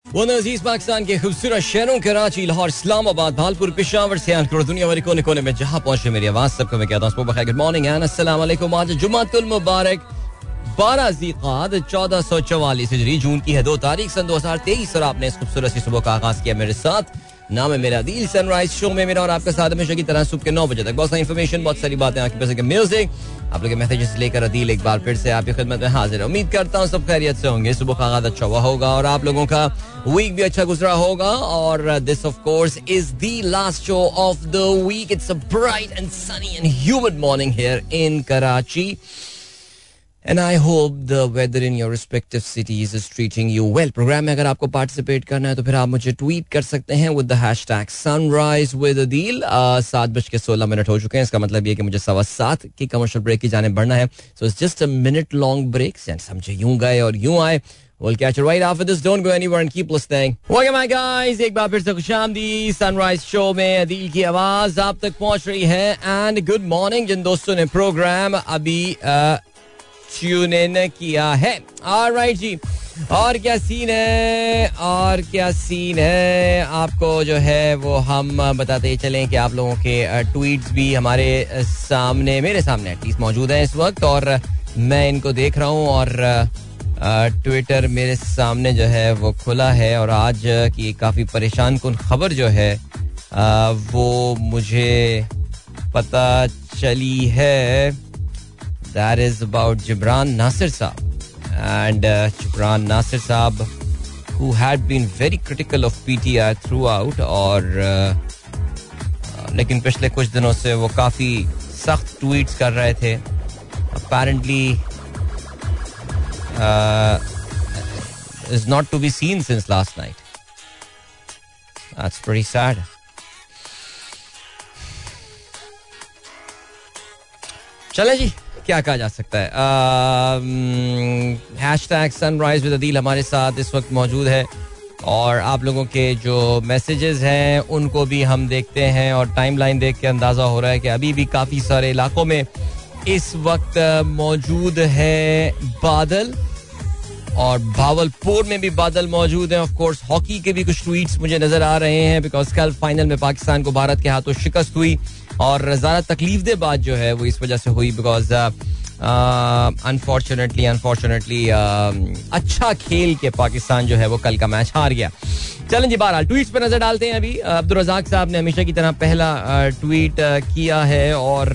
वो अजीज पाकिस्तान के खूबसूरत शहरों कराची, लाहौर, इस्लामाबाद, भालपुर, पेशावर से और दुनिया भर कोने कोने में जहां पहुंचे मेरी आवाज सबको मैं कहता हूँ गुड मॉर्निंग एंड अस्सलाम वालेकुम। आज जुमातुल मुबारक 12 ज़ीक़ाद 1444 हिजरी, जून की है 2 तारीख सन 2023 और आपने इस खूबसूरत सी सुबह का आगाज किया मेरे साथ। नाम है मेरा दिल। सनराइज शो में मेरा और आपका साथ हमेशा की तरह सुबह के 9 बजे तक बहुत सारी इन्फॉर्मेशन, बहुत सारी बातें, आपके पास म्यूजिक, आप लोग के मैसेजेस लेकर अदील एक बार फिर से आपकी खिदमत में हाजिर है। उम्मीद करता हूँ सब खैरियत से होंगे, सुबह का आगाज अच्छा हुआ होगा और आप लोगों का वीक भी अच्छा गुजरा होगा। और this of course is the last show of the week. It's a bright and sunny and humid morning here in Karachi and I hope the weather in your respective cities is treating you well. Programme में अगर आपको participate करना है तो फिर आप मुझे tweet कर सकते हैं with the hashtag sunrise with adil। 7:16 हो चुके हैं, इसका मतलब ये कि मुझे 7:15 की कमर्शियल ब्रेक की जाने बढ़ना है। So it's just a minute long break। समझे, यूं गए और यूं आए। We'll catch you right after this. Don't go anywhere and keep listening. Welcome my guys, एक बार फिर से खुशामदीद। सनराइज शो में अदील की आवाज आप तक पहुंच रही है एंड गुड मॉर्निंग जिन दोस्तों ने प्रोग्राम अभी ट्यून इन किया है। ऑलराइट जी, और क्या सीन है आपको जो है वो हम बताते चलें कि आप लोगों के ट्वीट्स भी हमारे सामने, मेरे सामने एटलीस्ट मौजूद हैं इस वक्त और मैं इनको देख रहा हूँ और ट्विटर मेरे सामने जो है वो खुला है और आज की काफ़ी परेशान कुन खबर जो है वो मुझे पता चली है। That is about Gibran Nasir Saab and Gibran Nasir Saab who had been very critical of PTI throughout और लेकिन पिछले कुछ दिनों से वो काफ़ी सख्त ट्वीट्स कर रहे थे। Apparently is not to be seen since last night. That's pretty sad. चले जी, क्या कहा जा सकता है। हैशटैग सनराइज विद अदील हमारे साथ इस वक्त मौजूद है और आप लोगों के जो मैसेजेस हैं उनको भी हम देखते हैं और टाइमलाइन देख के अंदाज़ा हो रहा है कि अभी भी काफ़ी सारे इलाकों में इस वक्त मौजूद है बादल और भावलपुर में भी बादल मौजूद हैं। ऑफ कोर्स हॉकी के भी कुछ ट्वीट्स मुझे नज़र आ रहे हैं बिकॉज कल फाइनल में पाकिस्तान को भारत के हाथों शिकस्त हुई और ज़्यादा तकलीफ दे बात जो है वो इस वजह से हुई बिकॉज अनफॉर्चुनेटली अच्छा खेल के पाकिस्तान जो है वो कल का मैच हार गया। चलें जी, बहरहाल ट्वीट्स पर नजर डालते हैं। अभी अब्दुल रज़ाक साहब ने हमेशा की तरह पहला ट्वीट किया है और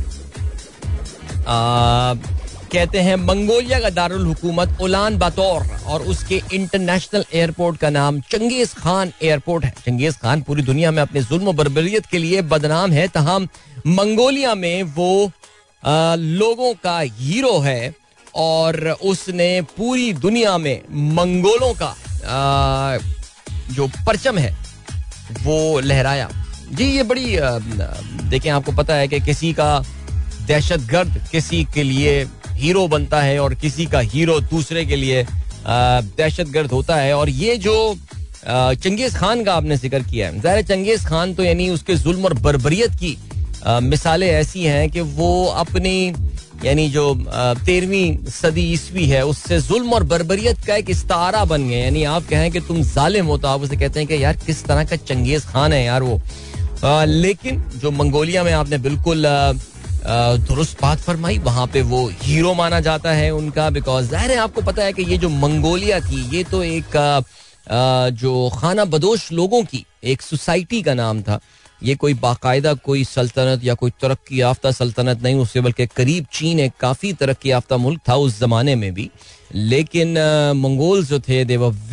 कहते हैं मंगोलिया का दारुल हुकूमत उलान बातोर और उसके इंटरनेशनल एयरपोर्ट का नाम चंगेज खान एयरपोर्ट है। चंगेज खान पूरी दुनिया में अपने जुल्म और बर्बरियत के लिए बदनाम है, तहम मंगोलिया में वो लोगों का हीरो है और उसने पूरी दुनिया में मंगोलों का जो परचम है वो लहराया। जी ये बड़ी देखें, आपको पता है कि किसी का दहशतगर्द किसी के लिए हीरो बनता है और किसी का हीरो दूसरे के लिए दहशतगर्द होता है। और ये जो चंगेज खान का आपने जिक्र किया है, ज़ाहिर चंगेज खान तो यानी उसके जुल्म और बर्बरियत की मिसालें ऐसी हैं कि वो अपनी यानी जो 13वीं सदी ईस्वी है उससे जुल्म और बर्बरियत का एक इस्तारा बन गए। यानी आप कहें कि तुम जालिम हो तो आप उसे कहते हैं कि यार किस तरह का चंगेज खान है यार वो। लेकिन जो मंगोलिया में आपने बिल्कुल दुरुस्त बात फरमाई, वहाँ पे वो हीरो माना जाता है उनका बिकॉज ज़ाहिर है आपको पता है कि ये जो मंगोलिया थी ये तो एक जो खाना बदोश लोगों की एक सोसाइटी का नाम था। ये कोई बाकायदा कोई सल्तनत या कोई तरक्की याफ्ता सल्तनत नहीं, उससे बल्कि करीब चीन एक काफ़ी तरक्की याफ्ता मुल्क था उस ज़माने में भी। लेकिन मंगोल्स जो थे they were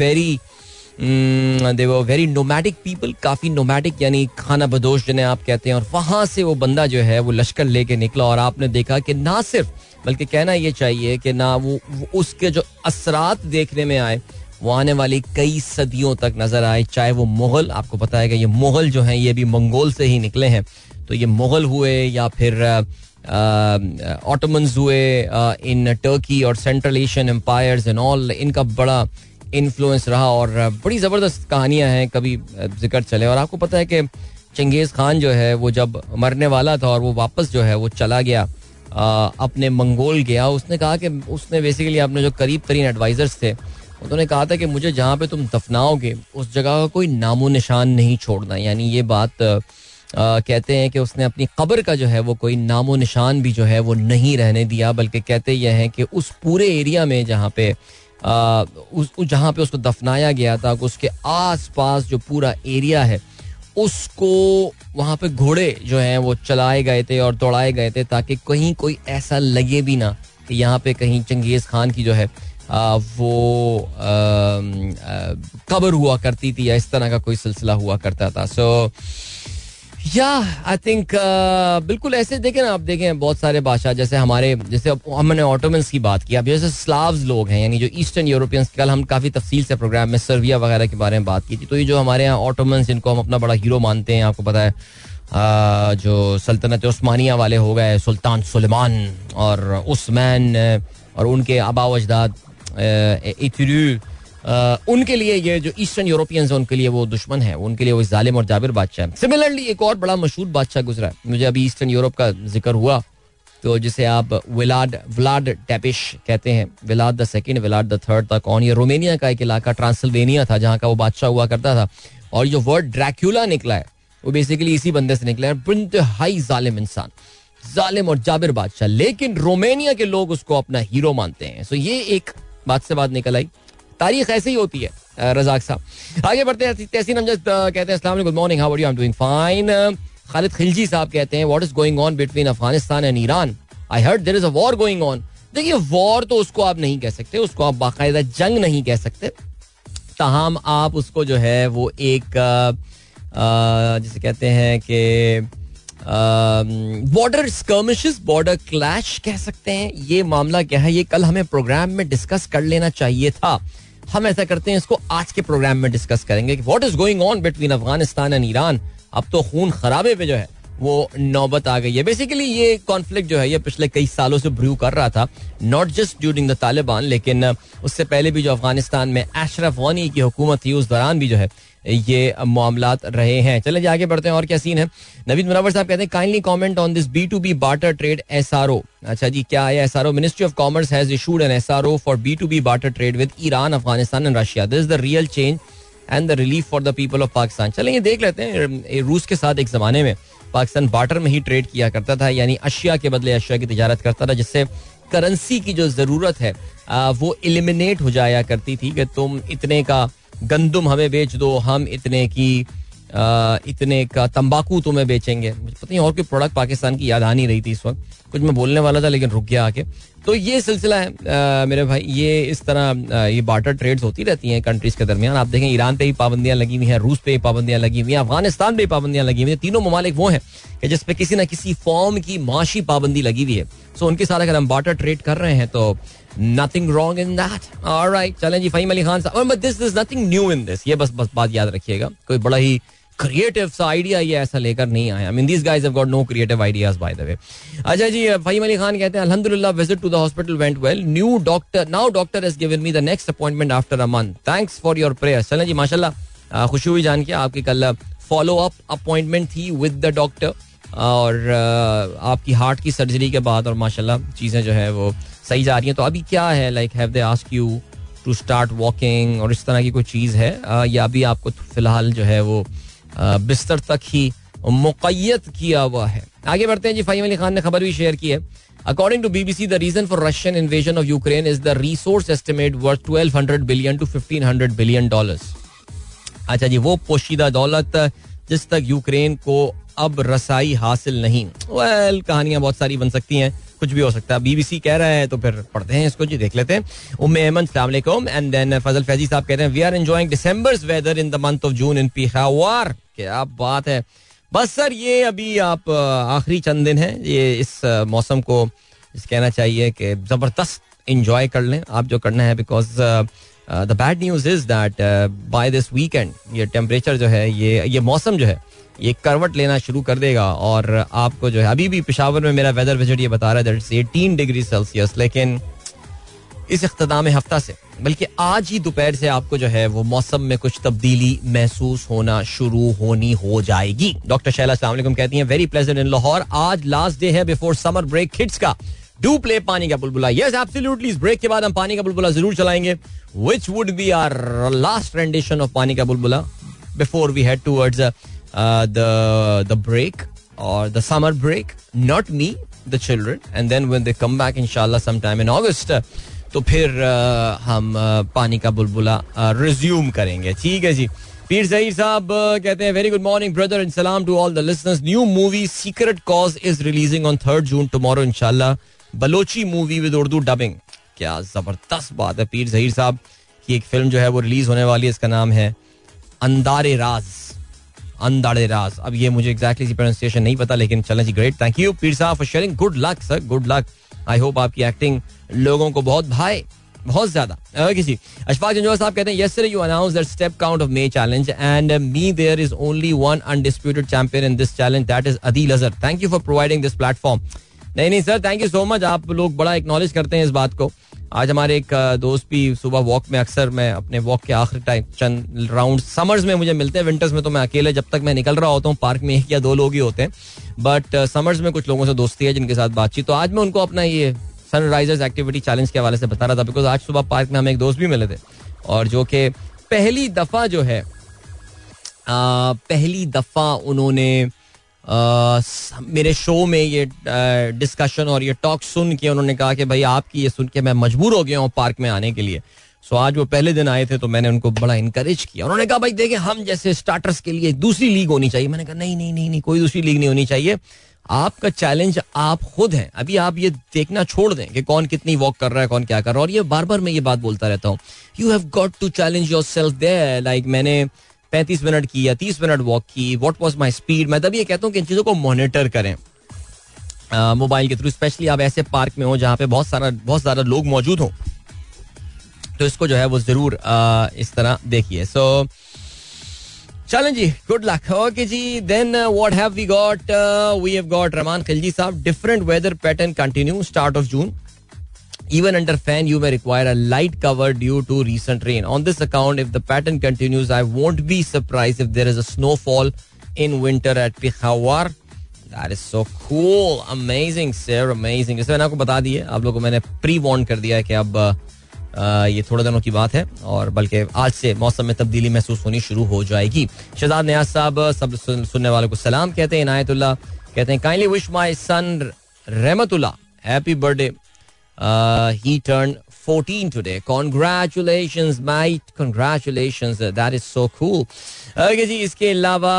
very nomadic people, काफ़ी नोमैडिक यानी खाना बदोश जिन्हें आप कहते हैं। और वहाँ से वो बंदा जो है वो लश्कर लेके निकला और आपने देखा कि ना सिर्फ बल्कि कहना ये चाहिए कि ना वो उसके जो असरात देखने में आए वो आने वाली कई सदियों तक नजर आए। चाहे वो मुगल, आपको पता है कि ये मुगल जो हैं ये भी मंगोल से ही निकले हैं, तो ये मुगल हुए या फिर ऑटोमन्स हुए इन टर्की और central Asian empires and all, इनका बड़ा इन्फ्लुएंस रहा और बड़ी ज़बरदस्त कहानियां हैं कभी जिक्र चले। और आपको पता है कि चंगेज़ खान जो है वो जब मरने वाला था और वो वापस जो है वो चला गया अपने मंगोल गया, उसने कहा कि उसने बेसिकली अपने जो करीब तरीन एडवाइजर्स थे उन्होंने कहा था कि मुझे जहाँ पे तुम दफनाओगे उस जगह का कोई नामो निशान नहीं छोड़ना. यानी ये बात कहते हैं कि उसने अपनी कब्र का जो है वो कोई नामो निशान भी जो है वो नहीं रहने दिया, बल्कि कहते यह हैं कि उस पूरे एरिया में जहाँ पे जहाँ पे उसको दफनाया गया था उसके आस पास जो पूरा एरिया है उसको वहाँ पे घोड़े जो हैं वो चलाए गए थे और दौड़ाए गए थे ताकि कहीं कोई ऐसा लगे भी ना कि यहाँ पे कहीं चंगेज़ खान की जो है वो कब्र हुआ करती थी या इस तरह का कोई सिलसिला हुआ करता था. सो या आई थिंक बिल्कुल ऐसे देखें ना, आप देखें बहुत सारे बादशाह जैसे हमने ऑटोमन्स की बात की, अब जैसे स्लाव्स लोग हैं यानी जो ईस्टर्न यूरोपियंस, कल हम काफ़ी तफसील से प्रोग्राम में सर्बिया वगैरह के बारे में बात की थी. तो ये जो हमारे यहाँ ऑटोमन्स जिनको हम अपना बड़ा हीरो मानते हैं, आपको पता है जो सल्तनत उस्मानिया वाले हो गए, सुल्तान सुलेमान और उस्मान और उनके आबा अजदाद इतरू, उनके लिए ये जो ईस्टर्न यूरोपियंस हैं उनके लिए वो दुश्मन है, उनके लिए वो जालिम और जाबिर बादशाह है. सिमिलरली एक और बड़ा मशहूर बादशाह गुजरा है, मुझे अभी ईस्टर्न यूरोप का जिक्र हुआ तो जिसे आप व्लाड टेपिश कहते हैं, Vlad the second, Vlad the third तक. कौन? ये रोमेनिया का एक इलाका ट्रांसिल्वेनिया था जहाँ का वो बादशाह हुआ करता था. और जो वर्ड ड्रैक्यूला निकला है वो बेसिकली इसी बंदे से निकला है, इंतहाई जालिम इंसान, जालिम और जाबिर बादशाह, लेकिन रोमेनिया के लोग उसको अपना हीरो मानते हैं. सो ये एक बात से बात निकल आई. तारीख ऐसे ही होती है. रजाक साहब आगे बढ़ते हैं. तहसीन अमजद कहते हैं अस्सलाम वालेकुम, good morning, how are you? I am doing fine. Khalid Khilji साहब कहते हैं what is going on between Afghanistan and Iran? I heard there is a war going on. देखिए वॉर तो उसको आप नहीं कह सकते, उसको आप बाकायदा जंग नहीं कह सकते, ताहम आप उसको जो है वो एक जिसे कहते हैं कि बॉर्डर स्कर्मिशेस, बॉर्डर क्लैश कह सकते हैं. ये मामला क्या है, ये कल हमें प्रोग्राम में डिस्कस कर लेना चाहिए था. हम ऐसा करते हैं इसको आज के प्रोग्राम में डिस्कस करेंगे कि what is going on between Afghanistan and Iran. अब तो खून खराबे पे जो है वो नौबत आ गई है. बेसिकली ये कॉन्फ्लिक्ट जो है ये पिछले कई सालों से ब्रू कर रहा था, not just during the Taliban, लेकिन उससे पहले भी जो अफगानिस्तान में अशरफ गनी की हुकूमत थी उस दौरान भी जो है ये मामलात रहे हैं. चले आगे बढ़ते हैं और क्या सीन है. नवीद मुनव्वर साहब कहते हैं kindly comment on this B2B barter trade SRO. अच्छा जी, क्या है SRO? Ministry of commerce has issued an SRO for B2B barter trade with Iran, Afghanistan and Russia. This is the real change and the relief for the people of Pakistan. चलें ये देख लेते हैं. रूस के साथ एक जमाने में पाकिस्तान बार्टर में ही ट्रेड किया करता था, यानी अशिया के बदले अशिया की तिजारत करता था, जिससे करेंसी की जो जरूरत है वो एलिमिनेट हो जाया करती थी कि तुम इतने का गंदुम हमें बेच दो, हम इतने का तंबाकू तुम्हें बेचेंगे. मुझे पता नहीं और कोई प्रोडक्ट पाकिस्तान की याद आ नहीं रही थी इस वक्त, कुछ मैं बोलने वाला था लेकिन रुक गया आके. तो ये सिलसिला है मेरे भाई, ये इस तरह ये बार्टर ट्रेड्स होती रहती हैं कंट्रीज के दरमियान. आप देखें ईरान पे ही पाबंदियां लगी हुई हैं, रूस पे ही पाबंदियां लगी हुई हैं, अफगानिस्तान पे ही पाबंदियां लगी हुई हैं. तीनों ममालिक वो हैं कि जिस पे किसी ना किसी फॉर्म की माशी पाबंदी लगी हुई है. सो उनके साथ अगर हम बार्टर ट्रेड कर रहे हैं तो nothing wrong in that. All right, चलें जी. फ़हीम अली खान साहब, but this is nothing new in this. ये बस बात याद रखिएगा, कोई बड़ा ही क्रिएटिव सा आइडिया ये ऐसा लेकर नहीं आया. I mean these guys have got no creative ideas by the way. अच्छा जी, फ़हीम अली खान कहते हैं अल्हम्दुलिल्लाह visit to the hospital went well. Now doctor has given me the next appointment after a month. Thanks for your prayers. चलें जी, माशाल्लाह खुशी हुई जान के आपकी कल फॉलो अप अपॉइंटमेंट थी विद द डॉक्टर और आपकी हार्ट की सर्जरी के बाद, और माशाल्लाह चीज़ें जो है वो सही जा रही हैं. तो अभी क्या है, like have they ask you to start walking और इस तरह की कोई चीज़ है या अभी आपको फिलहाल जो है वो बिस्तर तक ही मुक़य्यद किया हुआ है? आगे बढ़ते हैं जी. फ़हीम अली खान ने खबर भी शेयर की है. According to BBC, the reason for Russian invasion of Ukraine is the resource estimate worth $1200 billion to $1500 billion. अच्छा जी, वो पोशीदा दौलत जिस तक यूक्रेन को अब रसाई हासिल नहीं. वेल कहानियां बहुत सारी बन सकती हैं, कुछ भी हो सकता है. BBC कह रहा है तो फिर पढ़ते हैं इसको जी, देख लेते हैं. उम्मे अहमद अस्सलाम वालेकुम. एंड देन फजल फैजी साहब कहते हैं we are enjoying December's weather in the month of June in Peshawar. क्या बात है. बस सर ये अभी आप आखिरी चंद दिन हैं, ये इस मौसम को कहना चाहिए कि जबरदस्त इंजॉय कर लें आप जो करना है, because the bad news is that by this weekend ये टेम्परेचर जो है ये मौसम जो है ये करवट लेना शुरू कर देगा. और आपको जो है अभी भी पेशावर में मेरा वेदर विजिट ये बता रहा है दैट 18 डिग्री सेल्सियस, लेकिन इस इख्तिताम हफ्ता से बल्कि आज ही दोपहर से आपको जो है वो मौसम में कुछ तब्दीली महसूस होना शुरू हो जाएगी. डॉक्टर शैला अस्सलाम वालेकुम कहती हैं वेरी प्लेजेंट इन लाहौर. आज लास्ट डे है बिफोर समर ब्रेक किड्स का. डू प्ले पानी का बुलबुला. Yes absolutely. इस ब्रेक के बाद हम पानी का बुलबुला जरूर चलाएंगे. Which would be our last rendition of पानी का बुलबुला before we head towards the break or the summer break. Not me, the children. And then when they come back inshallah sometime in August, तो फिर हम पानी का बुलबुला resume करेंगे. ठीक है जी. पीर ज़हीर साहब कहते हैं very good morning brother and सलाम to all the listeners. New movie secret cause is releasing on 3rd June tomorrow इंशाल्लाह. Balochi movie with Urdu dubbing. क्या जबरदस्त बात है पीर ज़हीर साहब की एक फिल्म जो है वो रिलीज होने वाली है. इसका नाम है अंदारे राज. अंदारे राज. अब ये मुझे एग्जैक्टली सी प्रोनाउंसिएशन नहीं पता, लेकिन चलें जी. ग्रेट. थैंक यू पीर साहब for sharing. Good luck sir, good luck. I hope आपकी एक्टिंग लोगों को बहुत भाए, बहुत ज्यादा. किसी अशफाक जंजोर साहब कहते हैं yesterday you announced that step count of May challenge and me there is only one undisputed champion in this challenge, that is Adil Azhar. Thank you for providing this platform. नहीं sir, thank you so much. आप लोग बड़ा acknowledge करते हैं इस बात को. आज हमारे एक दोस्त भी सुबह वॉक में, अक्सर मैं अपने वॉक के आखिरी टाइम चंद राउंड समर्स में मुझे मिलते हैं. विंटर्स में तो मैं अकेले जब तक मैं निकल रहा होता हूँ पार्क में 1 या 2 लोग ही होते हैं, बट समर्स में कुछ लोगों से दोस्ती है जिनके साथ बातचीत. तो आज मैं उनको अपना ये सनराइजर्स एक्टिविटी चैलेंज के हवाले से बता रहा था, बिकॉज आज सुबह पार्क में हमें एक दोस्त भी मिले थे और जो कि पहली दफा जो है पहली दफा उन्होंने मेरे शो में ये डिस्कशन और ये टॉक सुन के उन्होंने कहा कि भाई आपकी ये सुन के मैं मजबूर हो गया हूँ पार्क में आने के लिए. सो आज वो पहले दिन आए थे तो मैंने उनको बड़ा इनकरेज किया. उन्होंने कहा भाई देखिए हम जैसे स्टार्टर्स के लिए दूसरी लीग होनी चाहिए. मैंने कहा नहीं नहीं नहीं नहीं, कोई दूसरी लीग नहीं होनी चाहिए. आपका चैलेंज आप खुद हैं. अभी आप ये देखना छोड़ दें कि कौन कितनी वॉक कर रहा है, कौन क्या कर रहा है. और ये बार बार मैं ये बात बोलता रहता हूँ, you have got to challenge yourself there. Like मैंने 35 मिनट की या 30 मिनट वॉक की. What was my speed. मैं तभी ये कहता हूँ कि इन चीज़ों को मॉनिटर करें मोबाइल के थ्रू. स्पेशली आप ऐसे पार्क में हो जहाँ पे बहुत ज़्यादा लोग मौजूद हों, तो इसको जो है वो जरूर इस तरह देखिए. सो चलें जी, गुड लक. ओके जी, then what have we got. We have got Rahman Khilji साहब. Different weather pattern continue start of June. Even under fan, you may require a light cover due to recent rain. On this account, if the pattern continues, I won't be surprised if there is a snowfall in winter at Peshawar. That is so cool. Amazing, sir. Amazing. जैसे मैंने आपको बता दिया, आप लोगों को मैंने pre-Warne कर दिया है कि अब ये थोड़े दिनों की बात है और बल्कि आज से मौसम में तब्दीली महसूस होनी शुरू हो जाएगी. शहजाद नियाज साहब सब सुनने वालों को सलाम कहते हैं. इनायतुल्लाह कहते हैं kindly wish my son Rahmatullah happy birthday. He turned 14 today. Congratulations, mate. Congratulations. That is so cool. Okay जी, इसके अलावा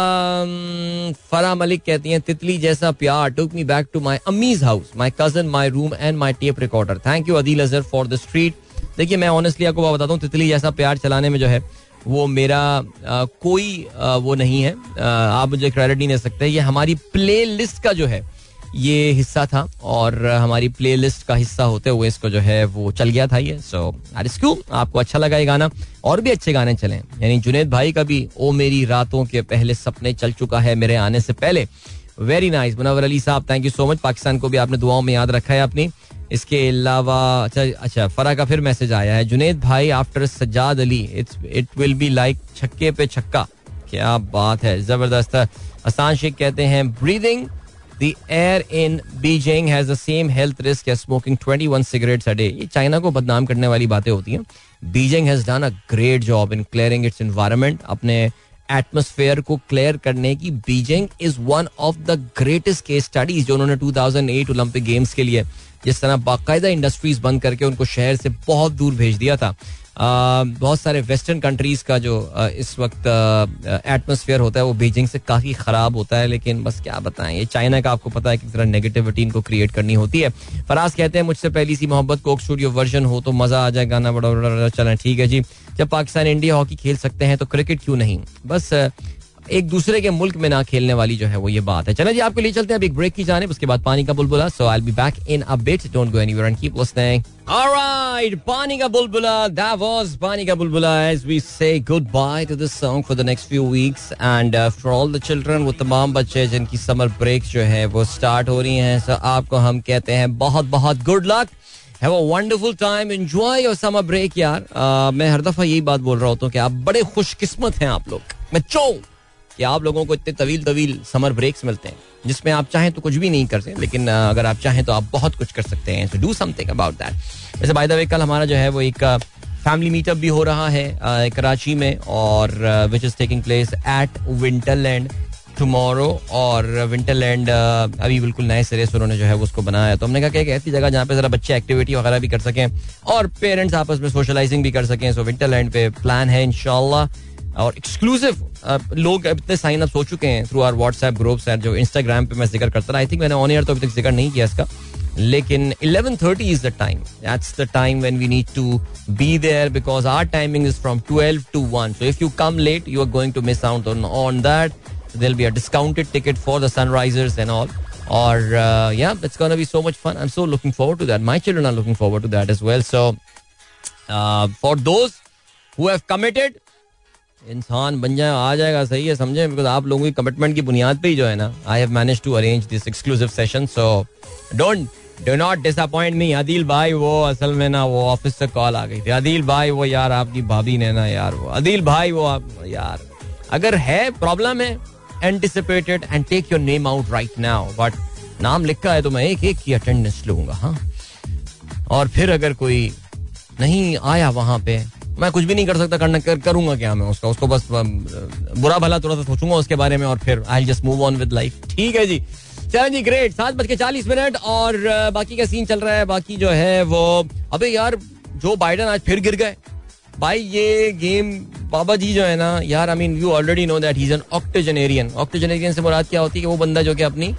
फरा मलिक कहती हैं तितली जैसा प्यार took me back to my अम्मी's house, my cousin, my room and my tape recorder. Thank you Adil Azhar for the treat. देखिए मैं ऑनेस्टली आपको बताता हूँ, तितली जैसा प्यार चलाने में जो है वो मेरा कोई वो नहीं है. आप मुझे क्रेडिट नहीं दे सकते. ये हमारी प्ले लिस्ट का जो है ये हिस्सा था और हमारी प्लेलिस्ट का हिस्सा होते हुए इसको जो है वो चल गया था ये. So that is cool. आपको अच्छा लगा ये गाना. और भी अच्छे गाने चले, यानी जुनैद भाई का भी ओ मेरी रातों के पहले सपने चल चुका है मेरे आने से पहले. Very nice. मुनव्वर अली साहब thank you so much. Pakistan को भी आपने दुआओं में याद रखा है अपनी. इसके अलावा अच्छा फरा का फिर मैसेज आया है. जुनैद भाई after Sajjad Ali it will be like छक्के पे छक्का. क्या बात है, जबरदस्त. हसान शेख कहते हैं breathing The air in Beijing has the same health risk as smoking 21 cigarettes a day. ये चाइना को बदनाम करने वाली बातें होती हैं. Beijing has done a great job in clearing its environment. अपने एटमॉस्फेयर को क्लियर करने की Beijing is one of the greatest case studies. जो उन्होंने 2008 ओलंपिक गेम्स के लिए जिस तरह बाकायदा इंडस्ट्रीज बंद करके उनको शहर से बहुत दूर भेज दिया था. बहुत सारे वेस्टर्न कंट्रीज का जो इस वक्त एटमॉस्फेयर होता है वो बीजिंग से काफ़ी ख़राब होता है. लेकिन बस क्या बताएं, ये चाइना का आपको पता है किस तरह नेगेटिविटी इनको क्रिएट करनी होती है. फराज कहते हैं मुझसे पहली सी मोहब्बत कोक स्टूडियो वर्जन हो तो मज़ा आ जाए. गाना बड़ा बड़ा चलें. ठीक है जी. जब पाकिस्तान इंडिया हॉकी खेल सकते हैं तो क्रिकेट क्यों नहीं. बस एक दूसरे के मुल्क में ना खेलने वाली जो है वो ये बात है. चलें जी, आपके लिए चलते हैं अब एक ब्रेक की जानिब. उसके बाद पानी का बुलबुला. So I will be back in a bit. Don't go anywhere and keep listening. Alright, पानी का बुलबुला. दैट वाज पानी का बुलबुला. As we say good bye to this song for the next few weeks and for all the children, वो तमाम बच्चे जिनकी समर ब्रेक जो है वो स्टार्ट हो रही हैं. सो आपको हम कहते हैं बहुत बहुत good luck. Have a wonderful time. Enjoy your summer break यार. मैं हर दफा यही बात बोल रहा होता हूँ कि आप बड़े खुशकिस्मत हैं आप लोग. मैं कि आप लोगों को इतने तवील तवील समर ब्रेक्स मिलते हैं जिसमें आप चाहें तो कुछ भी नहीं कर सकते, लेकिन अगर आप चाहें तो आप बहुत कुछ कर सकते हैं. So do something about that. वैसे बाय द वे कल हमारा जो है वो एक फैमिली मीटअप भी हो रहा है कराची में, और which is taking place at Winterland tomorrow. और विंटरलैंड अभी बिल्कुल नए सिरे से उन्होंने जो है उसको बनाया, तो हमने कहा कि एक ऐसी जगह जहाँ पे जरा बच्चे एक्टिविटी वगैरह भी कर सकें और पेरेंट्स आपस में सोशलाइजिंग भी कर सकें. सो विंटरलैंड पे प्लान है इंशाल्लाह. और एक्सक्लूसिव लोग इतने साइन अप हो चुके हैं through our WhatsApp groups and जो इंस्टाग्राम पे मैं जिक्र करता रहा. आई थिंक मैंने ऑन एयर तो अभी तक जिक्र नहीं किया इसका, लेकिन 11:30 is the time. That's the time when we need to be there because our timing is from 12 to 1. So if you come late, you are going to miss out on that. There'll be a discounted ticket for the sunrisers and all. Or yeah, it's gonna be so much fun. I'm so looking forward to that. My children are looking forward to that as well. So for those who have committed, इंसान बन जाए आ जाएगा, सही है, समझे, because आप लोगों की कमिटमेंट की बुनियाद पे ही जो है ना I have managed to arrange this exclusive session. So do not disappoint me. Adeel भाई वो असल में ना वो ऑफिस से कॉल आ गई थी. अदील भाई वो यार आपकी भाभी ने ना यार वो अदील भाई वो यार अगर है प्रॉब्लम है anticipated and take your name out right now. But नाम लिखा है तो मैं एक एक की अटेंडेंस लूंगा. हाँ, और फिर अगर कोई नहीं आया वहां पे मैं कुछ भी नहीं कर सकता. करूंगा क्या मैं उसको बस बुरा भला थोड़ा सा सोचूंगा उसके बारे में और फिर I just move on with life. ठीक है जी, चलो जी, ग्रेट. 7:40 और बाकी का सीन चल रहा है. बाकी जो है वो अबे यार जो बाइडन आज फिर गिर गए भाई. ये गेम बाबा जी जो है ना यार, I mean you already know that he is an octogenarian. Octogenarian से मुराद क्या होती है कि वो बंदा जो कि अपनी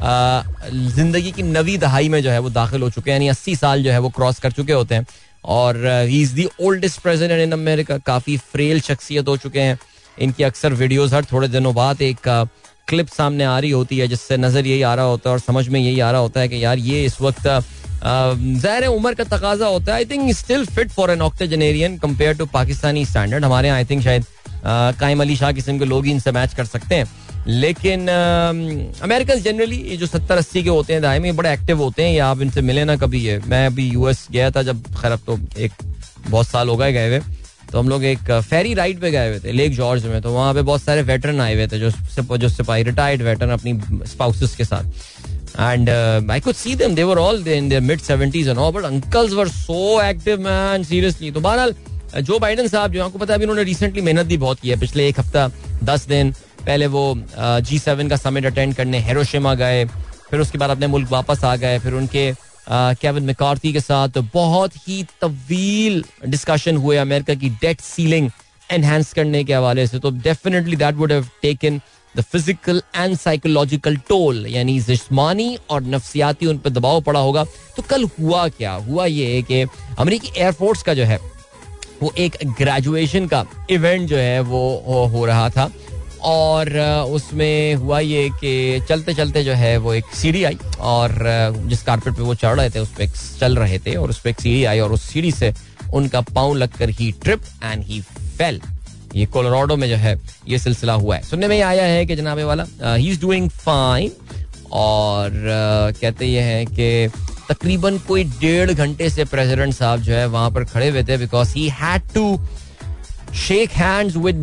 जिंदगी की 9वीं दहाई में जो है वो दाखिल हो चुके हैं, यानी 80 साल जो है वो क्रॉस कर चुके होते हैं. और he is the oldest president in America. काफी फ्रेल शख्सियत हो चुके हैं. इनकी अक्सर वीडियोस हर थोड़े दिनों बाद एक क्लिप सामने आ रही होती है जिससे नजर यही आ रहा होता है और समझ में यही आ रहा होता है कि यार ये इस वक्त ज़ाहिर उम्र का तकाजा होता है. I think still fit for an octogenarian compare to Pakistani standard. हमारे यहाँ आई थिंक शायद कायम अली शाह किस्म के लोग ही इनसे मैच कर सकते हैं, लेकिन अमेरिकन जनरली ये जो 70-80 के होते हैं दाएं में बड़े एक्टिव होते हैं. या आप इनसे मिले ना कभी. है मैं अभी यूएस गया था जब, खैर अब तो एक बहुत साल हो गए हुए, तो हम लोग एक फेरी राइड पे गए हुए थे लेक जॉर्ज में. तो वहाँ पे बहुत सारे वेटरन आए हुए थे जो सिपाही रिटायर्ड वेटरन अपनी स्पाउसेस के साथ. And I could see them. They were all in their mid-70s and all, but uncles were so active, man. Seriously. तो बहरहाल जो बाइडन साहब जो आपको पता है अभी उन्होंने रिसेंटली मेहनत भी बहुत की है. पिछले एक हफ्ता 10 दिन पहले वो G7 का समिट अटेंड करने हिरोशिमा गए, फिर उसके बाद अपने मुल्क वापस आ गए. फिर उनके केविन मैकार्थी के साथ बहुत ही तवील डिस्कशन हुए अमेरिका की डेट सीलिंग एनहांस करने के हवाले से. तो definitely that would have taken the physical and psychological toll, यानी जिस्मानी और नफ्सियाती उन पर दबाव पड़ा होगा. तो कल हुआ क्या? हुआ ये कि अमेरिकी एयरफोर्स का जो है वो एक ग्रेजुएशन का इवेंट जो है वो हो रहा था. और उसमें हुआ ये कि चलते चलते जो है वो एक सीढ़ी आई और जिस कारपेट पे वो चढ़ रहे थे उस पर चल रहे थे और उस पर एक सीढ़ी आई और उस सीढ़ी से उनका पाँव लगकर ही ट्रिप एंड ही फेल. ये कोलोराडो में जो है ये सिलसिला हुआ है. सुनने में आया है कि जनाबे वाला ही इज डूइंग फाइन. और कहते ये हैं कि तकरीबन कोई 1.5 घंटे से प्रेसिडेंट साहब जो है वहां पर खड़े हुए थे because he had to shake hands with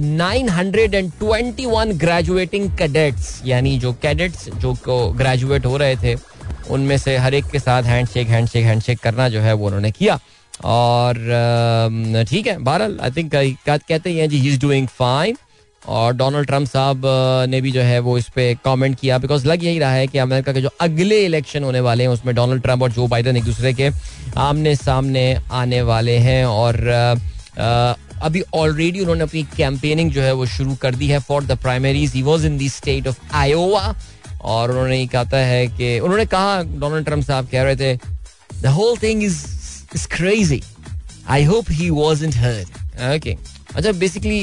921 graduating cadets. यानी जो कैडेट्स जो ग्रेजुएट हो रहे थे उनमें से हर एक के साथ हैंडशेक करना जो है वो उन्होंने किया. और ठीक है, बहरहाल आई थिंक कहते हैं जी ही इज डूइंग फाइन. और डोनाल्ड ट्रंप साहब ने भी जो है वो इस पे कमेंट किया बिकॉज लग यही रहा है कि अमेरिका के जो अगले इलेक्शन होने वाले हैं उसमें डोनाल्ड ट्रंप और जो बाइडन एक दूसरे के आमने सामने आने वाले हैं. और अभी ऑलरेडी उन्होंने अपनी कैंपेनिंग जो है वो शुरू कर दी है for the primaries. He was in the state of Iowa और उन्होंने कहता है कि उन्होंने कहा, डोनाल्ड ट्रंप साहब कह रहे थे the whole thing is crazy, I hope he wasn't hurt. Okay, अच्छा, बेसिकली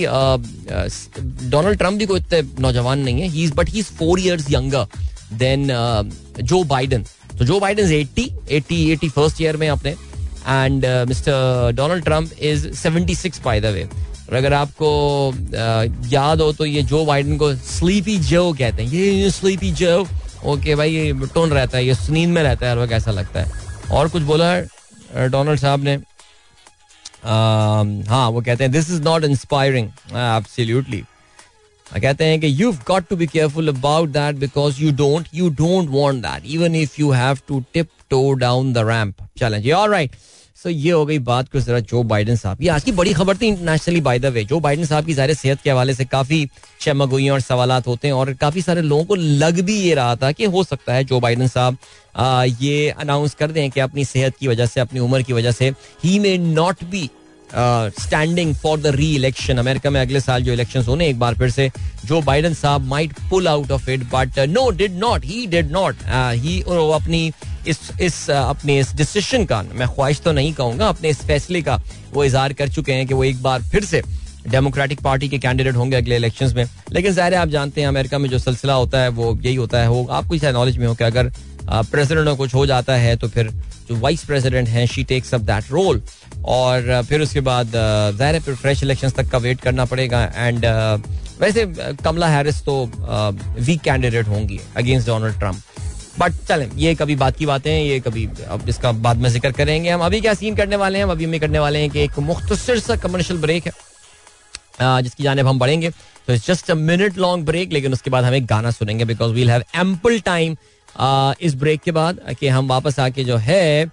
डोनाल्ड ट्रंप भी कोई इतने नौजवान नहीं है, but he is 4 years younger than Joe Biden. तो जो बाइडन 80 फर्स्ट ईयर में अपने, and mister Donald Trump is 76 by the way. और अगर आपको याद हो तो ये जो बाइडन को स्लीपी जो कहते हैं, ये स्लीपी जो, ओके भाई, ये टोन रहता है, ये नींद में रहता है हर वक्त, ऐसा लगता है. और कुछ बोला है डोनाल्ड साहब ने, हाँ, वो कहते हैं this is not inspiring. Absolutely. कहते हैं कि you've got to be careful about that because you don't want that even if you have to tiptoe down the ramp. चलें जी, all right. So ये हो गई बात कुछ जरा जो बाइडन साहब, ये आज की बड़ी खबर थी इंटरनेशनली बाय द वे. जो बाइडन साहब की ज़ाहिर सेहत के हवाले से काफ़ी शमगोइयाँ और सवालात होते हैं और काफ़ी सारे लोगों को लग भी ये रहा था कि हो सकता है जो बाइडन साहब ये अनाउंस कर दें कि अपनी सेहत की वजह से, अपनी उम्र की वजह से he may not be standing for the re election. America में अगले साल जो इलेक्शन होने, एक बार फिर से जो बाइडन साहब might pull out of it, but no did not, he did not. ही अपनी अपने इस डिसीजन का, मैं ख्वाहिश तो नहीं कहूंगा, अपने इस फैसले का वो इजहार कर चुके हैं कि वो एक बार फिर से डेमोक्रेटिक पार्टी के कैंडिडेट होंगे अगले इलेक्शंस में. लेकिन ज़ाहिर है आप जानते हैं अमेरिका में जो सिलसिला होता है वो यही होता है, वो आपको इस नॉलेज में हो कि अगर प्रेसिडेंट कुछ हो जाता है तो फिर जो वाइस प्रेसिडेंट हैं she takes up that role और फिर उसके बाद ज़ाहिर है फिर फ्रेश इलेक्शंस तक का वेट करना पड़ेगा. एंड वैसे कमला हैरिस तो वीक कैंडिडेट होंगी अगेंस्ट डोनाल्ड ट्रंप. बट चलें, ये कभी बात की बातें हैं, ये कभी अब इसका बाद में जिक्र करेंगे. हम अभी क्या सीन करने वाले हैं, अभी हमें करने वाले हैं कि एक मुख्तसर सा कमर्शियल ब्रेक है जिसकी जानिब हम बढ़ेंगे. तो it's just a minute long break, लेकिन उसके बाद हम एक गाना सुनेंगे because we'll have ample time इस ब्रेक के बाद कि हम वापस आके जो है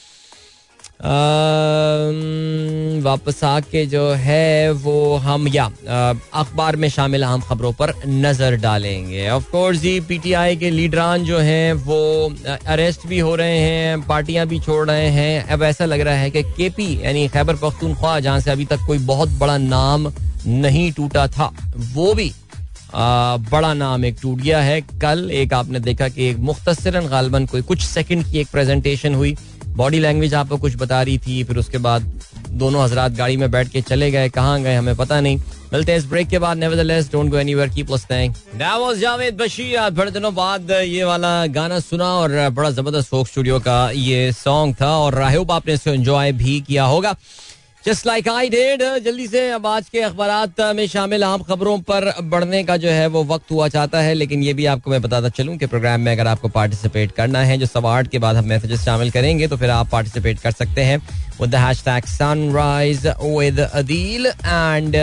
वो हम अखबार में शामिल अहम खबरों पर नजर डालेंगे. ऑफ कोर्स जी, पीटीआई के लीडरान जो हैं वो अरेस्ट भी हो रहे हैं, पार्टियां भी छोड़ रहे हैं. अब ऐसा लग रहा है कि केपी यानी खैबर पख्तूनख्वा, जहां से अभी तक कोई बहुत बड़ा नाम नहीं टूटा था, वो भी बड़ा नाम एक टूट गया है. कल एक आपने देखा कि एक मुख्तसरन गालबन कोई कुछ सेकंड की एक प्रेजेंटेशन हुई, बॉडी लैंग्वेज आपको कुछ बता रही थी, फिर उसके बाद दोनों हजरात गाड़ी में बैठ के चले गए, कहाँ गए हमें पता नहीं. मिलते हैं इस ब्रेक के बाद. Nevertheless don't go anywhere, keep listening. That was Javed Bashir. बड़े दिनों बाद ये वाला गाना सुना और बड़ा जबरदस्त फोक स्टूडियो का ये सॉन्ग था और आई होप आपने इसको एंजॉय भी किया होगा जस्ट लाइक आई डिड. जल्दी से अब आज के अखबारात में शामिल अहम खबरों पर बढ़ने का जो है वो वक्त हुआ चाहता है. लेकिन ये भी आपको मैं बताता चलूं कि प्रोग्राम में अगर आपको पार्टिसिपेट करना है, जो 8:15 के बाद हम मैसेजेस शामिल करेंगे, तो फिर आप पार्टिसिपेट कर सकते हैं with the hashtag sunrise with Adeel. And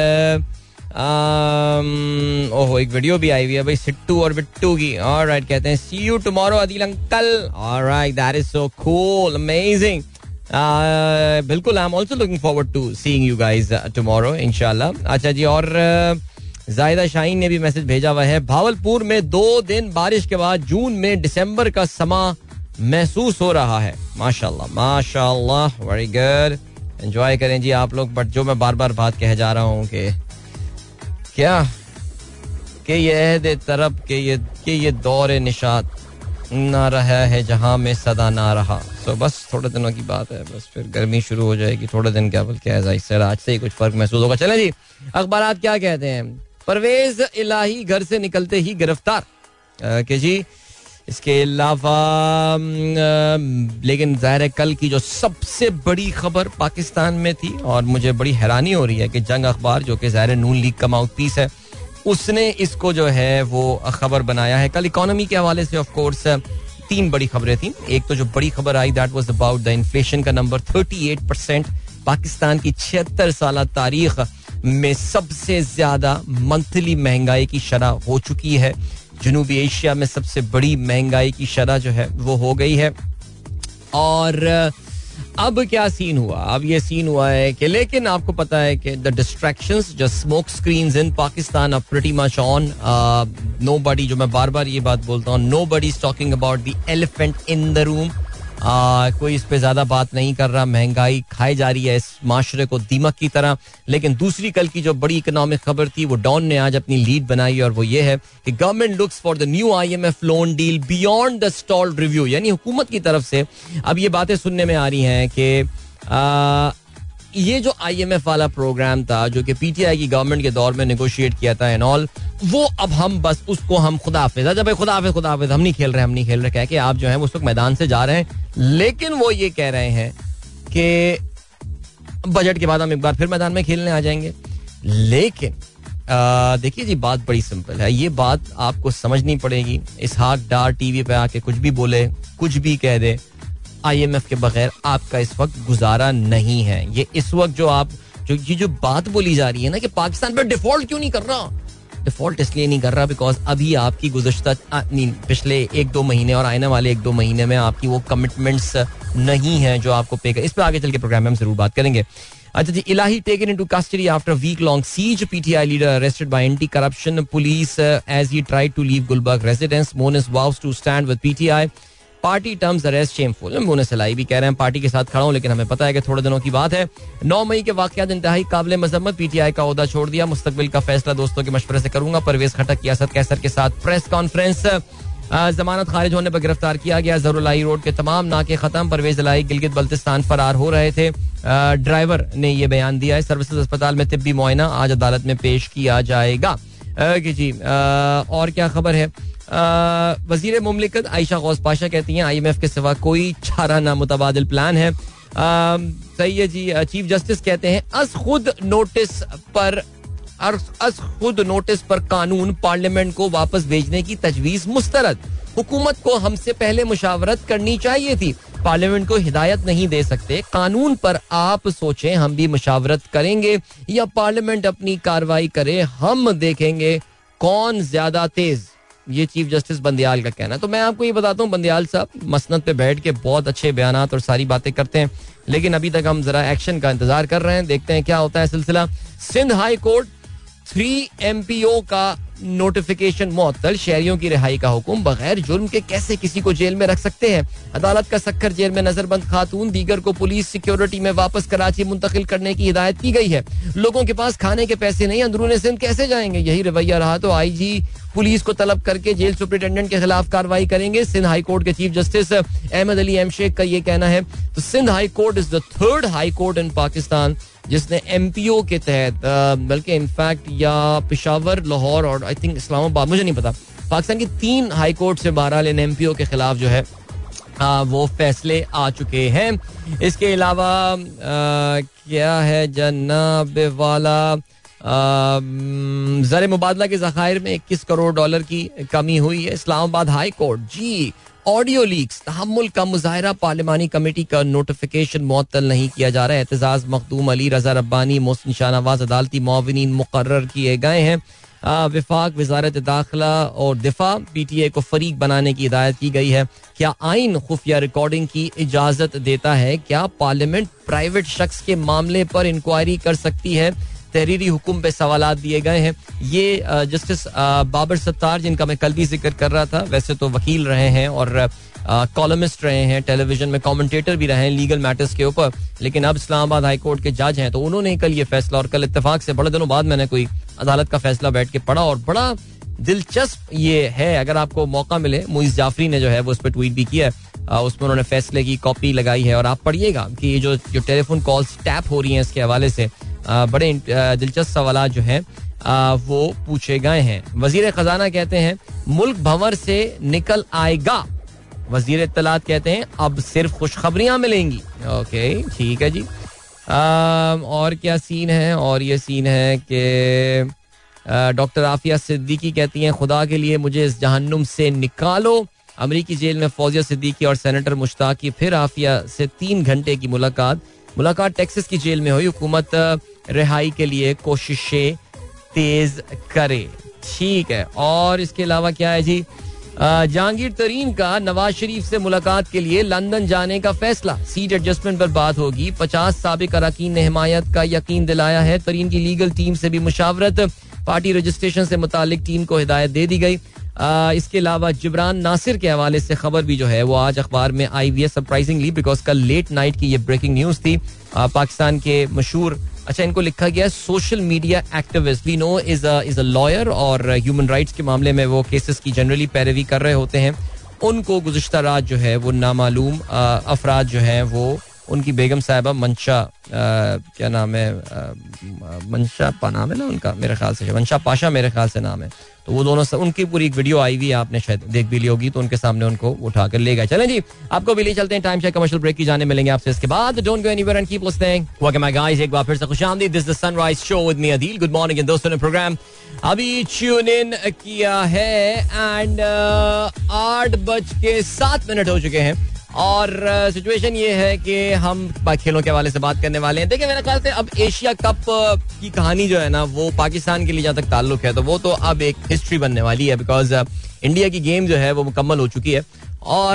ओहो, एक वीडियो भी आई हुई है भाई सिट्टू और बिट्टू की. ऑलराइट, कहते हैं see you tomorrow Adeel uncle. Alright, that is so cool, amazing. बिल्कुल, I am also looking forward to seeing you guys tomorrow इंशाल्लाह. अच्छा जी, और जाहिदा शाहीन ने भी मैसेज भेजा हुआ है. भावलपुर में 2 दिन बारिश के बाद जून में दिसंबर का समा महसूस हो रहा है. माशाल्लाह माशाल्लाह, वेरी गुड. एंजॉय करें जी आप लोग. बट जो मैं बार बार बात कह जा रहा हूँ कि क्या कि ये अहद तरब के ये दौर निशात ना रहा है जहां में सदा ना रहा. सो बस थोड़े दिनों की बात है, बस फिर गर्मी शुरू हो जाएगी. थोड़े दिन क्या बल्कि आज से ही कुछ फर्क महसूस होगा. चलें जी, अखबारात क्या कहते हैं. परवेज इलाही घर से निकलते ही गिरफ्तार कि जी. इसके अलावा लेकिन जाहिर है कल की जो सबसे बड़ी खबर पाकिस्तान में थी और मुझे बड़ी हैरानी हो रही है कि जंग अखबार, जो कि जाहिर नून लीग का माउथ पीस है, उसने इसको जो है वो खबर बनाया है. कल इकोनॉमी के हवाले से ऑफ कोर्स 3 बड़ी खबरें थी. एक तो जो बड़ी खबर आई that was about the inflation का नंबर 38%. पाकिस्तान की 76 साल तारीख में सबसे ज्यादा मंथली महंगाई की शरह हो चुकी है. जनूबी एशिया में सबसे बड़ी महंगाई की शरह जो है वो हो गई है. और अब क्या सीन हुआ, अब ये सीन हुआ है कि लेकिन आपको पता है कि द डिस्ट्रैक्शंस, जो smoke screens in Pakistan are pretty much on. Nobody, जो मैं बार बार ये बात बोलता हूँ, nobody is talking about the elephant in the room. कोई इस पे ज्यादा बात नहीं कर रहा. महंगाई खाई जा रही है इस माशरे को दीमक की तरह. लेकिन दूसरी कल की जो बड़ी इकोनॉमिक खबर थी वो डॉन ने आज अपनी लीड बनाई और वो ये है कि government looks for the new IMF loan deal beyond the stalled review. यानी हुकूमत की तरफ से अब ये बातें सुनने में आ रही हैं कि ये जो IMF वाला प्रोग्राम था जो कि PTI की गवर्नमेंट के दौर में नेगोशिएट किया था एंड ऑल, वो अब हम बस उसको हम खुदाफिज, जब खुदाफिज हम नहीं खेल रहे कह के आप जो है उस वक्त मैदान से जा रहे हैं. लेकिन वो ये कह रहे हैं कि बजट के बाद हम एक बार फिर मैदान में खेलने आ जाएंगे. लेकिन देखिए जी, बात बड़ी सिंपल है. ये बात आपको समझनी पड़ेगी. इसहाक डार टीवी पे आके कुछ भी बोले, कुछ भी कह दे, IMF के बगैर आपका इस वक्त गुजारा नहीं है. ये इस वक्त जो बात बोली जा रही है ना कि पाकिस्तान पे डिफॉल्ट क्यों नहीं कर रहा, डिफॉल्ट इसलिए नहीं कर रहा बिकॉज अभी आपकी गुज़श्ता पिछले 1-2 महीने और आने वाले 1-2 महीने में आपकी वो कमिटमेंट्स नहीं है जो आपको पे कर. इस पर आगे चल के प्रोग्राम में हम जरूर बात करेंगे. अच्छा जी, Elahi taken into custody after week long siege. PTI leader arrested by anti corruption police as he tried to leave Gulberg residence. Moonis vows to stand with PTI. Party terms arrest shameful. Moonis Elahi भी कह रहे हैं पार्टी के साथ खड़ा हूं, लेकिन हमें पता है कि थोड़े दिनों की बात है. 9 मई के वाकयात इंतहाई काबिल मजम्मत. पीटीआई का ओहदा छोड़ दिया. मुस्तकबिल का फैसला दोस्तों के मशवरे से करूंगा. परवेज खटक की असद कैसर के साथ प्रेस कॉन्फ्रेंस. जमानत खारिज होने पर गिरफ्तार किया गया. जहरुल्लाही रोड के तमाम नाके खत्म. परवेज इलाही गिलगित बल्तिस्तान फरार हो रहे थे. ड्राइवर ने यह बयान दिया है. सर्विसेज अस्पताल में तिब्बी मुआयना आज अदालत में पेश किया जाएगा. जी, और क्या खबर है. वजीर मुमलिकत आयशा गौस पाशा कहती हैं IMF के सिवा कोई चारा ना मुतबादिल प्लान है. सही है जी. चीफ जस्टिस कहते हैं अस खुद नोटिस पर कानून पार्लियामेंट को वापस भेजने की तजवीज मुस्तरद. हुकूमत को हमसे पहले मुशावरत करनी चाहिए थी. पार्लियामेंट को हिदायत नहीं दे सकते. कानून पर आप सोचें, हम भी मुशावरत करेंगे या पार्लियामेंट अपनी कार्रवाई करे, हम देखेंगे कौन ज्यादा तेज. ये चीफ जस्टिस बंदियाल का कहना है. तो मैं आपको ये बताता हूँ, बंदियाल साहब मसनद पे बैठ के बहुत अच्छे बयानात और सारी बातें करते हैं, लेकिन अभी तक हम जरा एक्शन का इंतजार कर रहे हैं. देखते हैं क्या होता है सिलसिला. सिंध हाई कोर्ट 3 MPO का नोटिफिकेशन मुअत्तल. शहरियों की रिहाई का हुक्म. बगैर जुर्म के कैसे किसी को जेल में रख सकते हैं. अदालत का सक्खर जेल में नजरबंद खातून. दीगर को पुलिस सिक्योरिटी में वापस कराची मुंतकिल करने की हिदायत की गई है. लोगों के पास खाने के पैसे नहीं, अंदरूनी सिंध कैसे जाएंगे. यही रवैया रहा तो IG पुलिस को तलब करके जेल सुपरिटेंडेंट के खिलाफ कार्रवाई करेंगे. सिंध हाई कोर्ट के chief justice Ahmed Ali M Sheikh का ये कहना है. तो Sindh high court is the 3rd high court in Pakistan जिसने MPO के तहत, बल्कि इनफैक्ट या पेशावर, लाहौर और आई थिंक इस्लामाबाद, मुझे नहीं पता, पाकिस्तान की 3 हाई कोर्ट से बहरहाल इन MPO के खिलाफ जो है वो फैसले आ चुके हैं. इसके अलावा क्या है जनाब वाला, ज़र मुबादला के ज़खायर में $21 करोड़ की कमी हुई है. इस्लामाबाद हाई कोर्ट जी. ऑडियो लीक्स तहम्मुल का मुजाहरा. पार्लिमानी कमेटी का नोटिफिकेशन मुअत्तल नहीं किया जा रहा है. एतजाज मखदूम अली, रजा रब्बानी, मोहसिन शाहनवाज अदालती मुआविनीन मुकर्रर किए गए हैं. विफाक वजारत दाखिला और दिफा PTA को फरीक बनाने की हिदायत की गई है. क्या आइन खुफिया रिकॉर्डिंग की इजाजत देता है. क्या पार्लियामेंट प्राइवेट शख्स के मामले पर इंक्वायरी कर सकती है. तहरीरी हुक्म पे सवालात दिए गए हैं. ये जस्टिस बाबर सत्तार, जिनका मैं कल भी जिक्र कर रहा था, वैसे तो वकील रहे हैं और कॉलमिस्ट रहे हैं, टेलीविजन में कमेंटेटर भी रहे हैं लीगल मैटर्स के ऊपर, लेकिन अब इस्लामाबाद हाई कोर्ट के जज हैं. तो उन्होंने कल ये फैसला, और कल इत्तेफाक से बड़े दिनों बाद मैंने कोई अदालत का फैसला बैठ के पढ़ा और बड़ा दिलचस्प ये है. अगर आपको मौका मिले, मुइज़ जाफरी ने जो है वो उस पर ट्वीट भी किया है, उसमें उन्होंने फैसले की कॉपी लगाई है और आप पढ़िएगा कि ये जो टेलीफोन कॉल्स टैप हो रही हैं इसके हवाले से बड़े दिलचस्प सवाल जो हैं वो पूछे गए हैं. वजीर खजाना कहते हैं मुल्क भंवर से निकल आएगा. वजीर इत्तलात कहते हैं अब सिर्फ खुशखबरियां मिलेंगी. ओके, ठीक है जी. और क्या सीन है. और ये सीन है कि डॉक्टर आफिया सिद्दीकी कहती हैं खुदा के लिए मुझे इस जहन्नुम से निकालो. अमरीकी जेल में फौजिया सिद्दीकी और सेनेटर मुश्ताक की फिर आफिया से 3 घंटे की मुलाकात टेक्सास की जेल में हुई. हुकूमत रिहाई के लिए कोशिशें तेज करे. ठीक है. और इसके अलावा क्या है जी. जहांगीर तरीन का नवाज शरीफ से मुलाकात के लिए लंदन जाने का फैसला. सीट एडजस्टमेंट पर बात होगी. 50 साबिक अरकान ने हिमायत का यकीन दिलाया है. तरीन की लीगल टीम से भी मुशावरत. पार्टी रजिस्ट्रेशन से मुतालिक टीम को हिदायत दे दी गई. इसके अलावा जिब्रान नासिर के हवाले से खबर भी जो है वो आज अखबार में आई हुई है, सरप्राइजिंगली, बिकॉज कल लेट नाइट की ये ब्रेकिंग न्यूज थी. पाकिस्तान के मशहूर, अच्छा इनको लिखा गया social media activist, we know is a lawyer और ह्यूमन राइट्स के मामले में वो केसेस की जनरली पैरवी कर रहे होते हैं. उनको गुज़िश्ता रात जो है वो नामालूम अफराद जो हैं वो उनकी बेगम साहिबा मंशा, क्या नाम है, मंशा पा नाम है ना उनका, मेरे ख्याल से मंशा पाशा मेरे ख्याल से नाम है. तो वो दोनों उनकी पूरी एक वीडियो आई हुई है, आपने शायद देख भी ली होगी. तो उनके सामने उनको उठाकर ले गए. चलें जी, आपको भी ले चलते हैं. टाइम चेक कमर्शियल ब्रेक की जाने मिलेंगे आपसे इसके बाद. Don't go anywhere and keep listening. Welcome my guys, एक बार फिर से खुशामदीद. This is the sunrise show with me Adeel. Good morning दोस्तों ने प्रोग्राम अभी ट्यून इन किया है एंड 8:07 हो चुके हैं. और सिचुएशन ये है कि हम खेलों के हवाले से बात करने वाले हैं. देखिए मेरे ख्याल से अब एशिया कप की कहानी जो है ना वो पाकिस्तान के लिए जहाँ तक ताल्लुक है तो वो तो अब एक हिस्ट्री बनने वाली है. बिकॉज इंडिया की गेम जो है वो मुकम्मल हो चुकी है और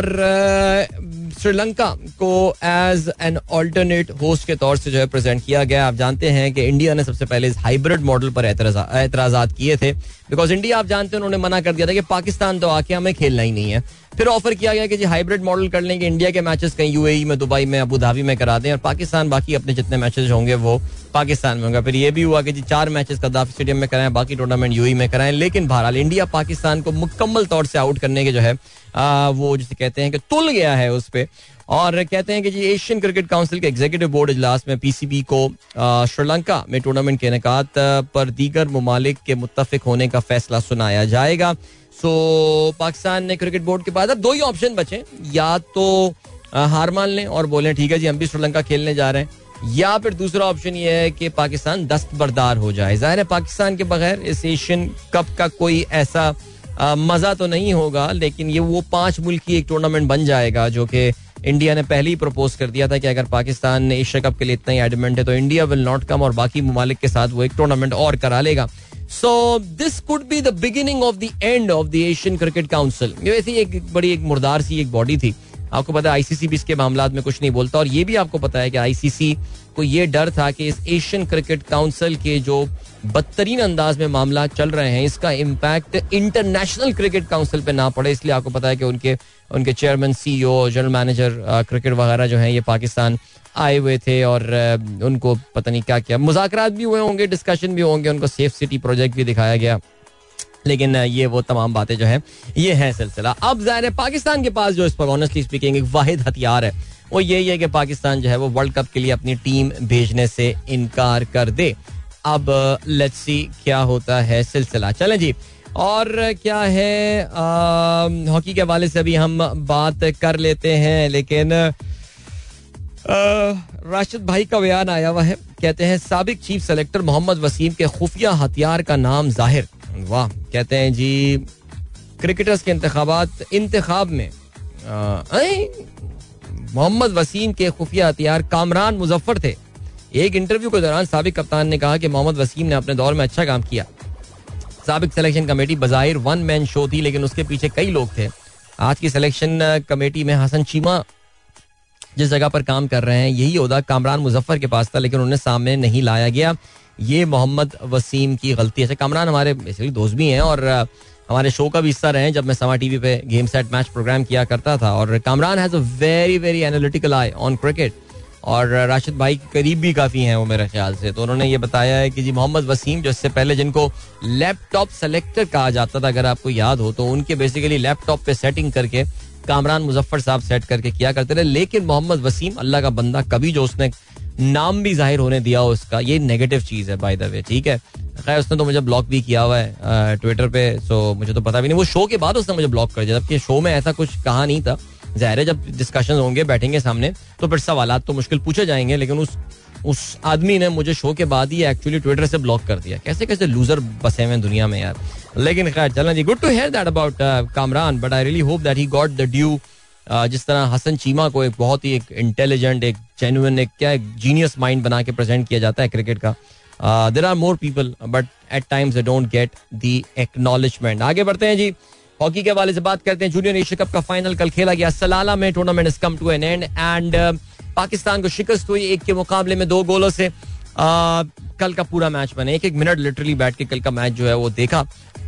श्रीलंका को एज एन ऑल्टरनेट होस्ट के तौर से जो है प्रेजेंट किया गया. आप जानते हैं कि इंडिया ने सबसे पहले इस हाइब्रिड मॉडल पर एतराजात किए थे. बिकॉज इंडिया आप जानते हैं उन्होंने मना कर दिया था कि पाकिस्तान तो आके हमें खेलना ही नहीं है. फिर ऑफर किया गया कि जी हाइब्रिड मॉडल कर लेंगे, इंडिया के मैचेस कहीं यूएई में, दुबई में, अबू धाबी में करा दें और पाकिस्तान बाकी अपने जितने मैचेस होंगे वो पाकिस्तान में होंगे. फिर ये भी हुआ कि जी 4 मैचेस कद्दाफी स्टेडियम में कराएं, बाकी टूर्नामेंट यूएई में कराएं. लेकिन बहरहाल इंडिया पाकिस्तान को मुकम्मल तौर से आउट करने के जो है वो जिसे कहते हैं कि तुल गया है उस पे. और कहते हैं कि जी एशियन क्रिकेट काउंसिल के एग्जीक्यूटिव बोर्ड इजलास में पीसीबी को श्रीलंका में टूर्नामेंट के इनेकात पर दीगर ममालिक के मुत्तफिक होने का फैसला सुनाया जाएगा. सो पाकिस्तान ने क्रिकेट बोर्ड के पास अब 2 ही ऑप्शन बचे, या तो हार मान लें और बोलें ठीक है जी हम भी श्रीलंका खेलने जा रहे हैं, या फिर दूसरा ऑप्शन ये है कि पाकिस्तान दस्तबरदार हो जाए. जाहिर है पाकिस्तान के बगैर इस एशियन कप का कोई ऐसा मजा तो नहीं होगा, लेकिन ये वो 5 मुल्क की एक टूर्नामेंट बन जाएगा जो कि इंडिया ने पहले ही प्रपोज कर दिया था कि अगर पाकिस्तान एशिया कप के लिए इतना ही एडमेंट है तो इंडिया विल नॉट कम और बाकी ममालिक के साथ वो एक टूर्नामेंट और करा लेगा. So this could be the beginning of the end of the Asian Cricket Council. ये वैसे एक बड़ी एक मुर्दार सी एक बॉडी थी. आपको पता है आईसीसी भी इसके मामलात में कुछ नहीं बोलता और ये भी आपको पता है कि आईसीसी को ये डर था कि इस एशियन क्रिकेट काउंसिल के जो बदतरीन अंदाज में मामला चल रहे हैं इसका इम्पैक्ट इंटरनेशनल क्रिकेट काउंसिल पे ना पड़े. इसलिए आपको पता है कि उनके chairman, CEO, general manager cricket वगैरह जो हैं ये पाकिस्तान आए हुए थे और उनको पता नहीं क्या क्या मुज़ाकरात भी हुए होंगे, डिस्कशन भी होंगे, उनको सेफ सिटी प्रोजेक्ट भी दिखाया गया. लेकिन ये वो तमाम बातें जो हैं ये है सिलसिला. अब ज़ाहिर है पाकिस्तान के पास जो इस पर ऑनेस्टली स्पीकिंग एक वाहिद हथियार है वो यही है कि पाकिस्तान जो है वो वर्ल्ड कप के लिए अपनी टीम भेजने से इनकार कर दे. अब लेट्स सी क्या होता है सिलसिला. चलें जी, और क्या है हॉकी के हवाले से अभी हम बात कर लेते हैं. लेकिन राशिद भाई का बयान आया हुआ है. कहते हैं साबिक चीफ सेलेक्टर मोहम्मद वसीम के खुफिया हथियार का नाम जाहिर. वाह. कहते हैं जी क्रिकेटर्स के इंतखाब में मोहम्मद वसीम के खुफिया हथियार कामरान मुजफ्फर थे. एक इंटरव्यू के दौरान साबिक कप्तान ने कहा कि मोहम्मद वसीम ने अपने दौर में अच्छा काम किया. साबिक सिलेक्शन कमेटी बज़ाहिर 1 मैन शो थी लेकिन उसके पीछे कई लोग थे. आज की सिलेक्शन कमेटी में हसन चीमा जिस जगह पर काम कर रहे हैं यही ओहदा कामरान मुजफ्फर के पास था लेकिन उन्हें सामने नहीं लाया गया. ये मोहम्मद वसीम की गलती है. कामरान हमारे बेसिकली दोस्त भी हैं और हमारे शो का भी हिस्सा रहे हैं जब मैं समा टीवी पे गेम सेट मैच प्रोग्राम किया करता था. और Kamran has a very very analytical eye on cricket और राशिद भाई के करीब भी काफ़ी हैं वो मेरे ख्याल से. तो उन्होंने ये बताया है कि जी मोहम्मद वसीम जो इससे पहले जिनको लैपटॉप सेलेक्टर कहा जाता था अगर आपको याद हो तो उनके बेसिकली लैपटॉप पे सेटिंग करके कामरान मुजफ्फर साहब सेट करके किया करते थे. लेकिन मोहम्मद वसीम अल्लाह का बंदा, कभी जो उसने नाम भी जाहिर होने दिया उसका, ये नेगेटिव चीज़ है बाय द वे. ठीक है, खैर उसने तो मुझे ब्लॉक भी किया हुआ है ट्विटर पे, सो मुझे तो पता भी नहीं. वो शो के बाद उसने मुझे ब्लॉक कर दिया जबकि शो में ऐसा कुछ कहा नहीं था. जाहिर है जब डिस्कशन होंगे बैठेंगे सामने तो फिर सवालात तो मुश्किल पूछे जाएंगे. लेकिन उस आदमी ने मुझे शो के बाद ही एक्चुअली ट्विटर से ब्लॉक कर दिया. कैसे कैसे लूजर बसे हुए हैं दुनिया में यार. लेकिन खैर चलना जी, good to hear that about Kamran, but I really hope that he got the due. जिस तरह हसन चीमा को एक बहुत ही एक इंटेलिजेंट, एक जेन्युइन, एक क्या जीनियस माइंड बना के प्रेजेंट किया जाता है क्रिकेट का. There are more people but at times they don't get the acknowledgement. आगे बढ़ते हैं जी, हॉकी के हवाले से बात करते हैं. जूनियर एशिया कप का फाइनल कल खेला गया सलाला में. Tournament is come to an end and Pakistan को शिकस्त हुई 1 के मुकाबले में 2 गोलों से. कल का पूरा मैच मैंने 1-1 मिनट लिटरली बैठ के कल का मैच जो है वो देखा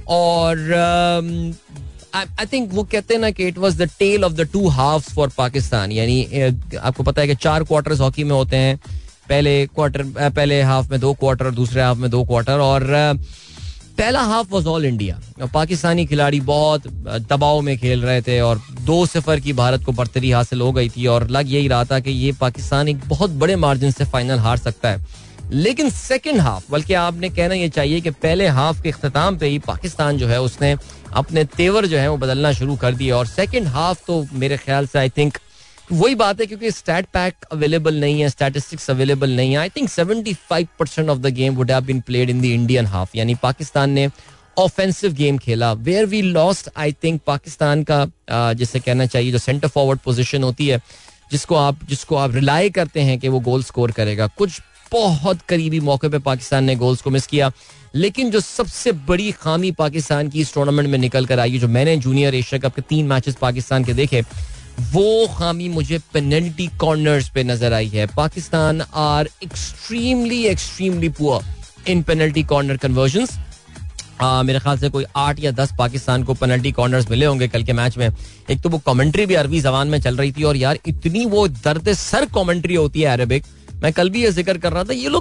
और आई थिंक वो कहते हैं ना कि it was the tale of the 2 halves for Pakistan. यानी आपको पता है कि 4 क्वार्टर्स हॉकी में होते हैं. पहले हाफ में 2 क्वार्टर, दूसरे हाफ में 2 क्वार्टर और पहला half was all India. Pakistani खिलाड़ी बहुत दबाव में खेल रहे थे और 2-0 की भारत को बर्तरी हासिल हो गई थी और लग यही रहा था कि ये पाकिस्तान एक बहुत बड़े मार्जिन से फाइनल हार सकता है. लेकिन सेकंड हाफ, बल्कि आपने कहना ये चाहिए कि पहले हाफ के इख्तिताम पे ही पाकिस्तान जो है उसने अपने तेवर जो है वो बदलना शुरू कर दिए. और सेकंड हाफ तो मेरे ख्याल से आई थिंक वही बात है क्योंकि स्टैट पैक अवेलेबल नहीं है, स्टैटिस्टिक्स अवेलेबल नहीं है. I think 75% of the game would have been played in the Indian half. यानी पाकिस्तान ने ऑफेंसिव गेम खेला. Where we lost, I think Pakistan का जिसे कहना चाहिए जो सेंटर फॉरवर्ड पोजीशन होती है, जिसको आप रिलाई करते हैं कि वो गोल स्कोर करेगा. कुछ बहुत करीबी मौके पे पाकिस्तान ने गोल्स को मिस किया. लेकिन जो सबसे बड़ी खामी पाकिस्तान की इस टूर्नामेंट में निकल कर आई, जो मैंने जूनियर एशिया कप के 3 मैचेस पाकिस्तान के देखे, वो खामी मुझे पेनल्टी कॉर्नर्स पे नजर आई है. Pakistan are extremely poor in penalty corner conversions. मेरे ख्याल से कोई 8 या 10 पाकिस्तान को पेनल्टी कॉर्नर्स मिले होंगे कल के मैच में. एक तो वो कमेंट्री भी अरबी जबान में चल रही थी, और यार इतनी वो दर्द सर कमेंट्री होती है अरबिक. मैं कल भी ये जिक्र कर रहा था, ये लोग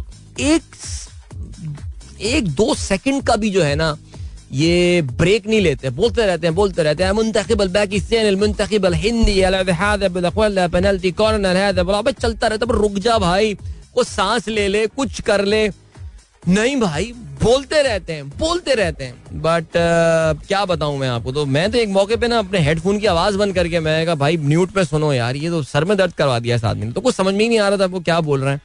एक 2 सेकंड का भी जो है ना ये ब्रेक नहीं लेते, बोलते रहते हैं मुंतखिब पाकिस्तान मुंतखिब हिंदी पेनल्टी कॉर्नर चलता रहता है. रुक जा भाई, वो सांस ले ले, कुछ कर ले. नहीं भाई, बोलते रहते हैं. बट क्या बताऊं मैं आपको. तो मैं तो एक मौके पे ना अपने हेडफोन की आवाज बंद करके मैं कहा भाई म्यूट पे सुनो यार, ये तो सर में दर्द करवा दिया इस आदमी ने. तो कुछ समझ में ही नहीं आ रहा था वो क्या बोल रहे हैं.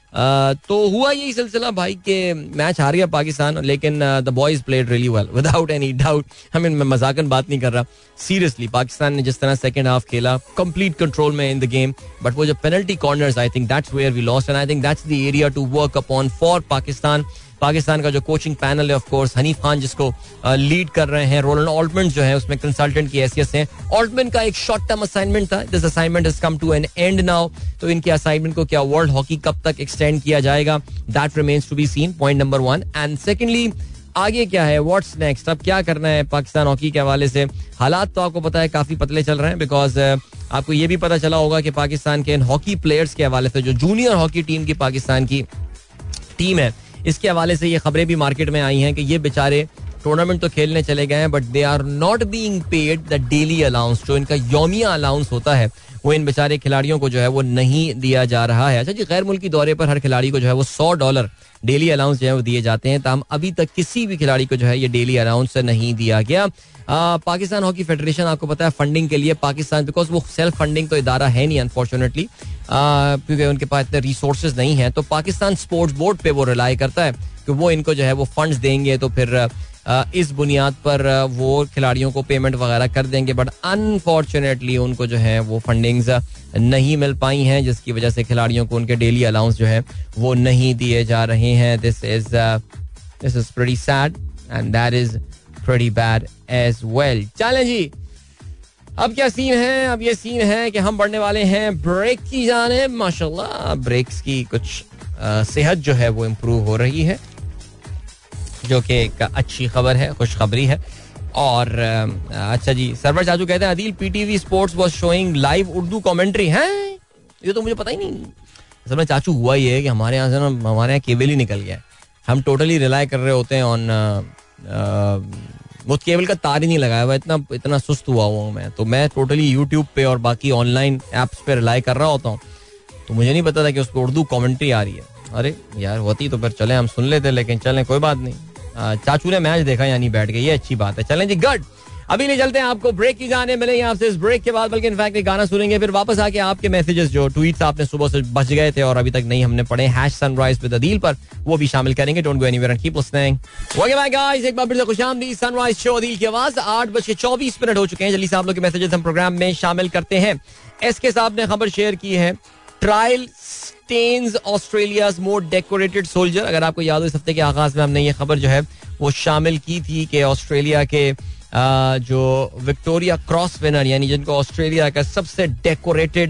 तो हुआ यही सिलसिला भाई के मैच हार गया पाकिस्तान, लेकिन the boys played really well without any doubt. मैं मजाकन बात नहीं कर रहा, सीरियसली पाकिस्तान ने जिस तरह सेकंड हाफ खेला, कंप्लीट कंट्रोल में इन द गेम. बट वो जो penalty corners, I think that's where we lost, and I think that's the area to work upon for Pakistan. Pakistan का जो कोचिंग पैनल है, ऑफ कोर्स हनीफ खान जिसको लीड कर रहे हैं, रोलैंड ऑल्टमैन जो है उसमें कंसल्टेंट की हैसियत से. ऑल्टमैन का एक शॉर्ट टर्म असाइनमेंट था, this assignment has come to an end now. तो इनके असाइनमेंट को क्या वर्ल्ड हॉकी कब तक एक्सटेंड किया जाएगा, that remains to be seen, point number 1. And secondly, आगे क्या है, व्हाट्स नेक्स्ट, अब क्या करना है पाकिस्तान हॉकी के हवाले से. हालात तो आपको पता है काफी पतले चल रहे हैं, बिकॉज आपको ये भी पता चला होगा कि पाकिस्तान के इन हॉकी प्लेयर्स के हवाले से, जो जूनियर हॉकी टीम की पाकिस्तान की टीम है, इसके हवाले से ये खबरें भी मार्केट में आई हैं कि ये बेचारे टूर्नामेंट तो खेलने चले गए हैं, but they are not being paid the daily allowance. जो इनका यौमिया अलाउंस होता है वो इन बेचारे खिलाड़ियों को जो है वो नहीं दिया जा रहा है. अच्छा जी, गैर मुल्की दौरे पर हर खिलाड़ी को जो है वो $100 डेली अलाउंस जो है वो दिए जाते हैं. तमाम अभी तक किसी भी खिलाड़ी को जो है ये डेली अलाउंस नहीं दिया गया. पाकिस्तान हॉकी फेडरेशन, आपको पता है, फंडिंग के लिए पाकिस्तान, बिकॉज वो सेल्फ फंडिंग तो इदारा है नहीं अनफॉर्चुनेटली, क्योंकि उनके पास इतने रिसोर्सेज नहीं है. तो पाकिस्तान स्पोर्ट्स बोर्ड पे वो रिलाई करता है कि वो इनको जो है वो फंड्स देंगे, तो फिर इस बुनियाद पर वो खिलाड़ियों को पेमेंट वगैरह कर देंगे. बट अनफॉर्चुनेटली उनको जो है वो फंडिंग्स नहीं मिल पाई हैं, जिसकी वजह से खिलाड़ियों को उनके डेली अलाउंस जो है वो नहीं दिए जा रहे हैं. This is pretty sad and that is pretty bad as well. चलें जी, अब क्या सीन है. अब ये सीन है कि हम बढ़ने वाले हैं ब्रेक की जाने. माशाल्लाह ब्रेक्स की कुछ सेहत जो है वो इम्प्रूव हो रही है, जो कि एक अच्छी खबर है, खुशखबरी है. और अच्छा जी, सरवर चाचू कहते हैं Adeel PTV sports was showing live Urdu commentary है. ये तो मुझे पता ही नहीं. असल में चाचू हुआ ये है कि हमारे यहाँ से ना, हमारे यहाँ केबल ही निकल गया है. हम टोटली रिलाई कर रहे होते हैं ऑन वो केबल का तार ही नहीं लगाया हुआ. इतना सुस्त हुआ हूँ मैं. तो मैं टोटली यूट्यूब पे और बाकी ऑनलाइन एप्स पे रिलाई कर रहा होता हूँ. तो मुझे नहीं पता था कि उस पर उर्दू कमेंट्री आ रही है. अरे यार होती तो फिर चले हम सुन लेते, लेकिन चलें कोई बात नहीं. चाचू ने मैच देखा यानी बैठ गए, ये अच्छी बात है. चलें जी, गुड. अभी ले चलते हैं आपको ब्रेक की जाने. मिलेंगे आपसे इस ब्रेक के बाद, बल्कि इनफैक्ट गाना सुनेंगे, फिर वापस आके आपके मैसेजेस जो ट्वीट्स आपने सुबह से बच गए थे और अभी तक नहीं हमने पढ़े #सनराइज विद अदील पर, वो भी शामिल करेंगे. Don't go anywhere and keep listening. Okay bye guys, एक बार फिर से खुशामदीद. सनराइज शो अदील की आवाज. 8:24 हो चुके हैं. जल्दी से आप लोग के मैसेजेस हम प्रोग्राम में शामिल करते हैं. एसके साहब ने खबर शेयर की है, trial stains Australia's most decorated soldier. अगर आपको याद हो, इस हफ्ते के आगाज में हमने ये खबर जो है वो शामिल की थी कि ऑस्ट्रेलिया के जो विक्टोरिया क्रॉस विनर, यानी जिनको ऑस्ट्रेलिया का सबसे डेकोरेटेड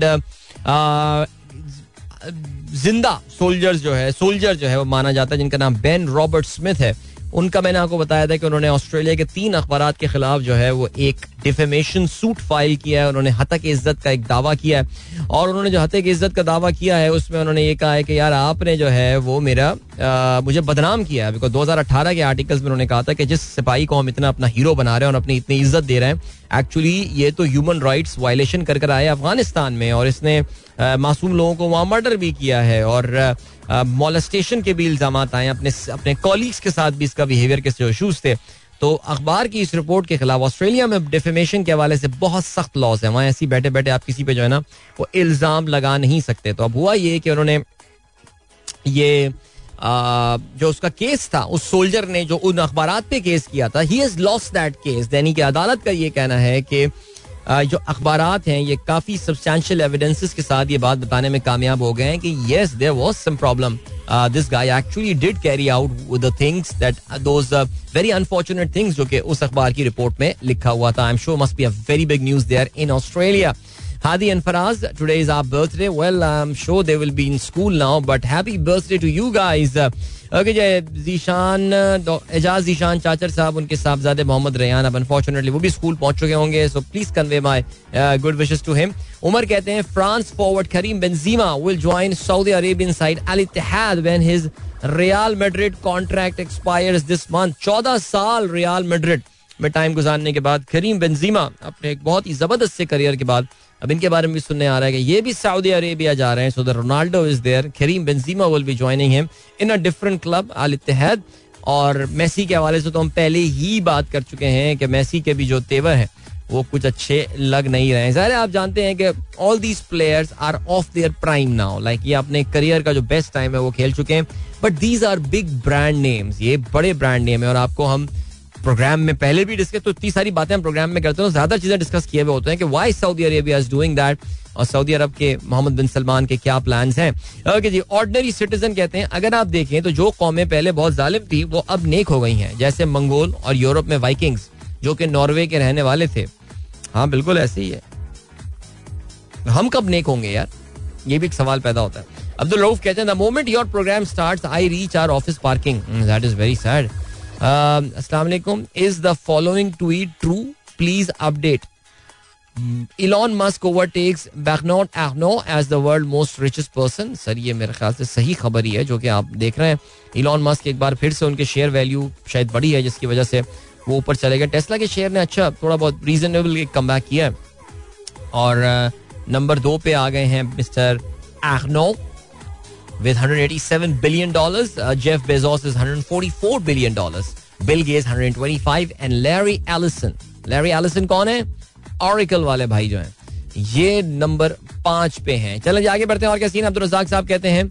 जिंदा सोल्जर जो है वो माना जाता है, जिनका नाम बेन रॉबर्ट स्मिथ है. उनका मैंने आपको बताया था कि उन्होंने ऑस्ट्रेलिया के 3 अखबारात के खिलाफ जो है वो एक डिफेमेशन सूट फाइल किया है. उन्होंने हतक इज्जत का एक दावा किया है, और उन्होंने जो हतक इज्जत का दावा किया है उसमें उन्होंने ये कहा है कि यार आपने जो है वो मुझे बदनाम किया है. बिकॉज 2018 के आर्टिकल्स में उन्होंने कहा था कि जिस सिपाही को हम इतना अपना हीरो बना रहे हैं और अपनी इतनी इज्जत दे रहे हैं, एक्चुअली ये तो ह्यूमन राइट्स वायलेशन कर आए अफगानिस्तान में, और इसने मासूम लोगों को वहां मर्डर भी किया है, और मॉलेस्टेशन के भी इल्जाम आए. अपने कॉलीग्स के साथ भी इसका बिहेवियर के जो इशूज थे. तो अखबार की इस रिपोर्ट के खिलाफ ऑस्ट्रेलिया में डिफेमेशन के हवाले से बहुत सख्त लॉज है. वहां ऐसी बैठे बैठे आप किसी पे जो है ना वो इल्जाम लगा नहीं सकते. तो अब हुआ ये कि उन्होंने ये जो उसका केस था, उस सोल्जर ने जो उन अखबारात पे केस किया था, he has lost that case. दैनिक अदालत का ये कहना है कि जो अखबारात हैं ये काफी सब्सटैंशियल एविडेंसेस के साथ ये बात बताने में कामयाब हो गए हैं कि yes there was some problem. This guy actually did carry out the things that those very unfortunate things जो कि उस अखबार की रिपोर्ट में लिखा हुआ था. I am sure must be a very big news there in Australia. Hadi and Faraz, today is our birthday. Well, I'm sure they will be in school now, but happy birthday to you guys. Okay, Zeeshan, Ejaz Zeeshan Chachar साहब, उनके साहबजादे मोहम्मद रेयान अब unfortunately वो भी school पहुंच चुके होंगे, so please convey my good wishes to him. Umar कहते हैं France forward Karim Benzema will join Saudi Arabian side Al Ittihad when his Real Madrid contract expires this month. 14 साल रियल मैड्रिड में time गुजारने के बाद करीम बेंजीमा अपने एक बहुत ही जबरदस्त से करियर के बाद अब इनके बारे में भी सुनने आ रहा है कि ये भी सऊदी अरेबिया जा रहे हैं. So the Ronaldo is there, Karim Benzema will be joining him in a different club Al Ittihad. और मेसी के हवाले से तो हम पहले ही बात कर चुके हैं कि मेसी के भी जो तेवर हैं वो कुछ अच्छे लग नहीं रहे हैं. ज़ाहिर है आप जानते हैं कि all these players are off their prime now, like ये अपने करियर का जो बेस्ट टाइम है वो खेल चुके हैं. But these are big brand names, ये बड़े ब्रांड नेम है. और आपको हम प्रोग्राम में पहले भी डिस्कस, तो इतनी सारी बातें हम प्रोग्राम में करते हैं, ज्यादा चीजें डिस्कस किए हुए होते हैं कि why Saudi Arabia is doing that और सऊदी अरब के मोहम्मद बिन सलमान के क्या प्लान्स हैं. ओके जी, ऑर्डिनरी सिटीजन कहते हैं अगर आप देखें तो जो कौमें पहले बहुत जालिम थी वो अब नेक हो गई हैं, जैसे मंगोल और यूरोप में वाइकिंग्स जो कि नॉर्वे के रहने वाले थे. हाँ बिल्कुल ऐसे ही है. हम कब नेक होंगे यार, ये भी एक सवाल पैदा होता है. अब्दुल रऊफ कहते हैं the moment your program starts I reach our office parking. That is very sad. अस्सलाम वालेकुम. Is the following tweet true? Please update. Elon Musk overtakes Bernard Arnault as the world most richest person. Sir ये मेरे ख्याल से सही खबर ही है जो कि आप देख रहे हैं. Elon Musk एक बार फिर से उनके शेयर वैल्यू शायद बढ़ी है जिसकी वजह से वो ऊपर चले गए. टेस्ला के शेयर ने अच्छा थोड़ा बहुत रीजनेबल एक कमबैक किया है और नंबर 2 पे आ गए हैं mister Arnault with $187 billion. Jeff Bezos is $144 billion. Bill Gates 125 and Larry Ellison. Larry Ellison कौन है? Oracle वाले भाई जो हैं, ये नंबर 5 पे हैं. चलें आगे बढ़ते हैं. और क्या सीन? अब्दुल रज़ाक साहब कहते हैं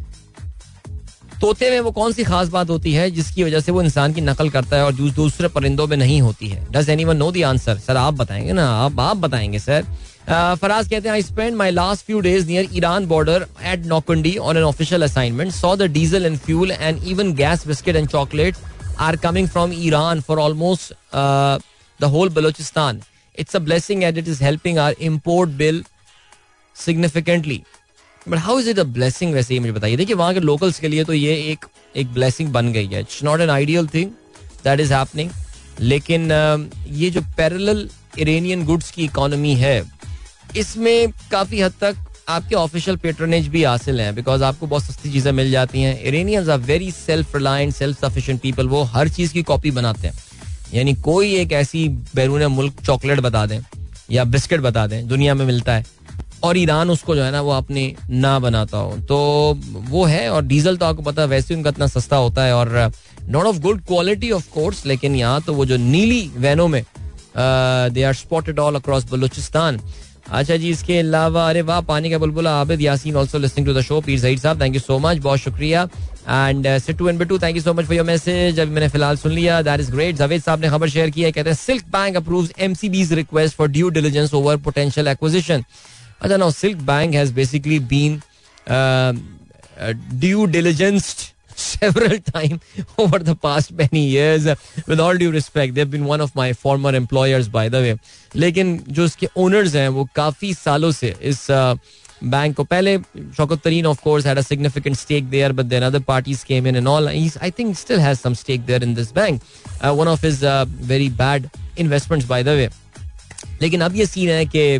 तोते में वो कौन सी खास बात होती है जिसकी वजह से वो इंसान की नकल करता है और दूसरे परिंदों में नहीं होती है? Does anyone know the answer? Sir आप बताएंगे ना, आप बताएंगे सर. फराज कहते हैं I spend my last few days near Iran border at Naukundi on an official assignment. Saw the diesel and fuel and even gas, biscuit and chocolate are coming from Iran for almost the whole Balochistan. It's a blessing and it is helping our import bill significantly. But how is it a blessing? वैसे ही मुझे बताइए. देखिए वहाँ के locals के लिए तो ये एक blessing बन गई है. It's not an ideal thing that is happening. लेकिन ये जो parallel Iranian goods की इकोनॉमी है इसमें काफ़ी हद तक आपके ऑफिशियल पेट्रोनेज भी हासिल हैं बिकॉज आपको बहुत सस्ती चीज़ें मिल जाती हैं. Iranians are very self reliant, self sufficient people. वो हर चीज़ की कॉपी बनाते हैं. यानी कोई एक ऐसी बैरून मुल्क चॉकलेट बता दें या बिस्किट बता दें दुनिया में मिलता है और ईरान उसको जो है ना वो अपने ना बनाता हो तो वो है. और डीजल तो आपको पता है वैसे उनका इतना सस्ता होता है और not of good quality of course. लेकिन यहाँ तो वो जो नीली वैनों में they are spotted all across Balochistan. अच्छा जी, इसके अलावा अरे वाह पानी का बुलबुला Abid Yasin also listening to the show. Pir Saeed साहब थैंक यू सो मच, बहुत शुक्रिया. And Sittu and Bittu thank you so much for your message. अभी मैंने फिलहाल सुन लिया, दैट इज ग्रेट. जावेद साहब ने खबर शेयर किया, कहते हैं Silk Bank approves MCB's request for due diligence over potential acquisition. अच्छा now Silk Bank has basically been due diligenced several times over the past many years. With all due respect, they've been one of my former employers by the way. लेकिन जो इसके owners हैं वो काफी सालों से इस बैंक को, पहले शौकत तरीन of course had a significant stake there, but then other parties came in and all. I think still has some stake there in this bank. One of his very bad investments by the way. लेकिन अब ये scene है कि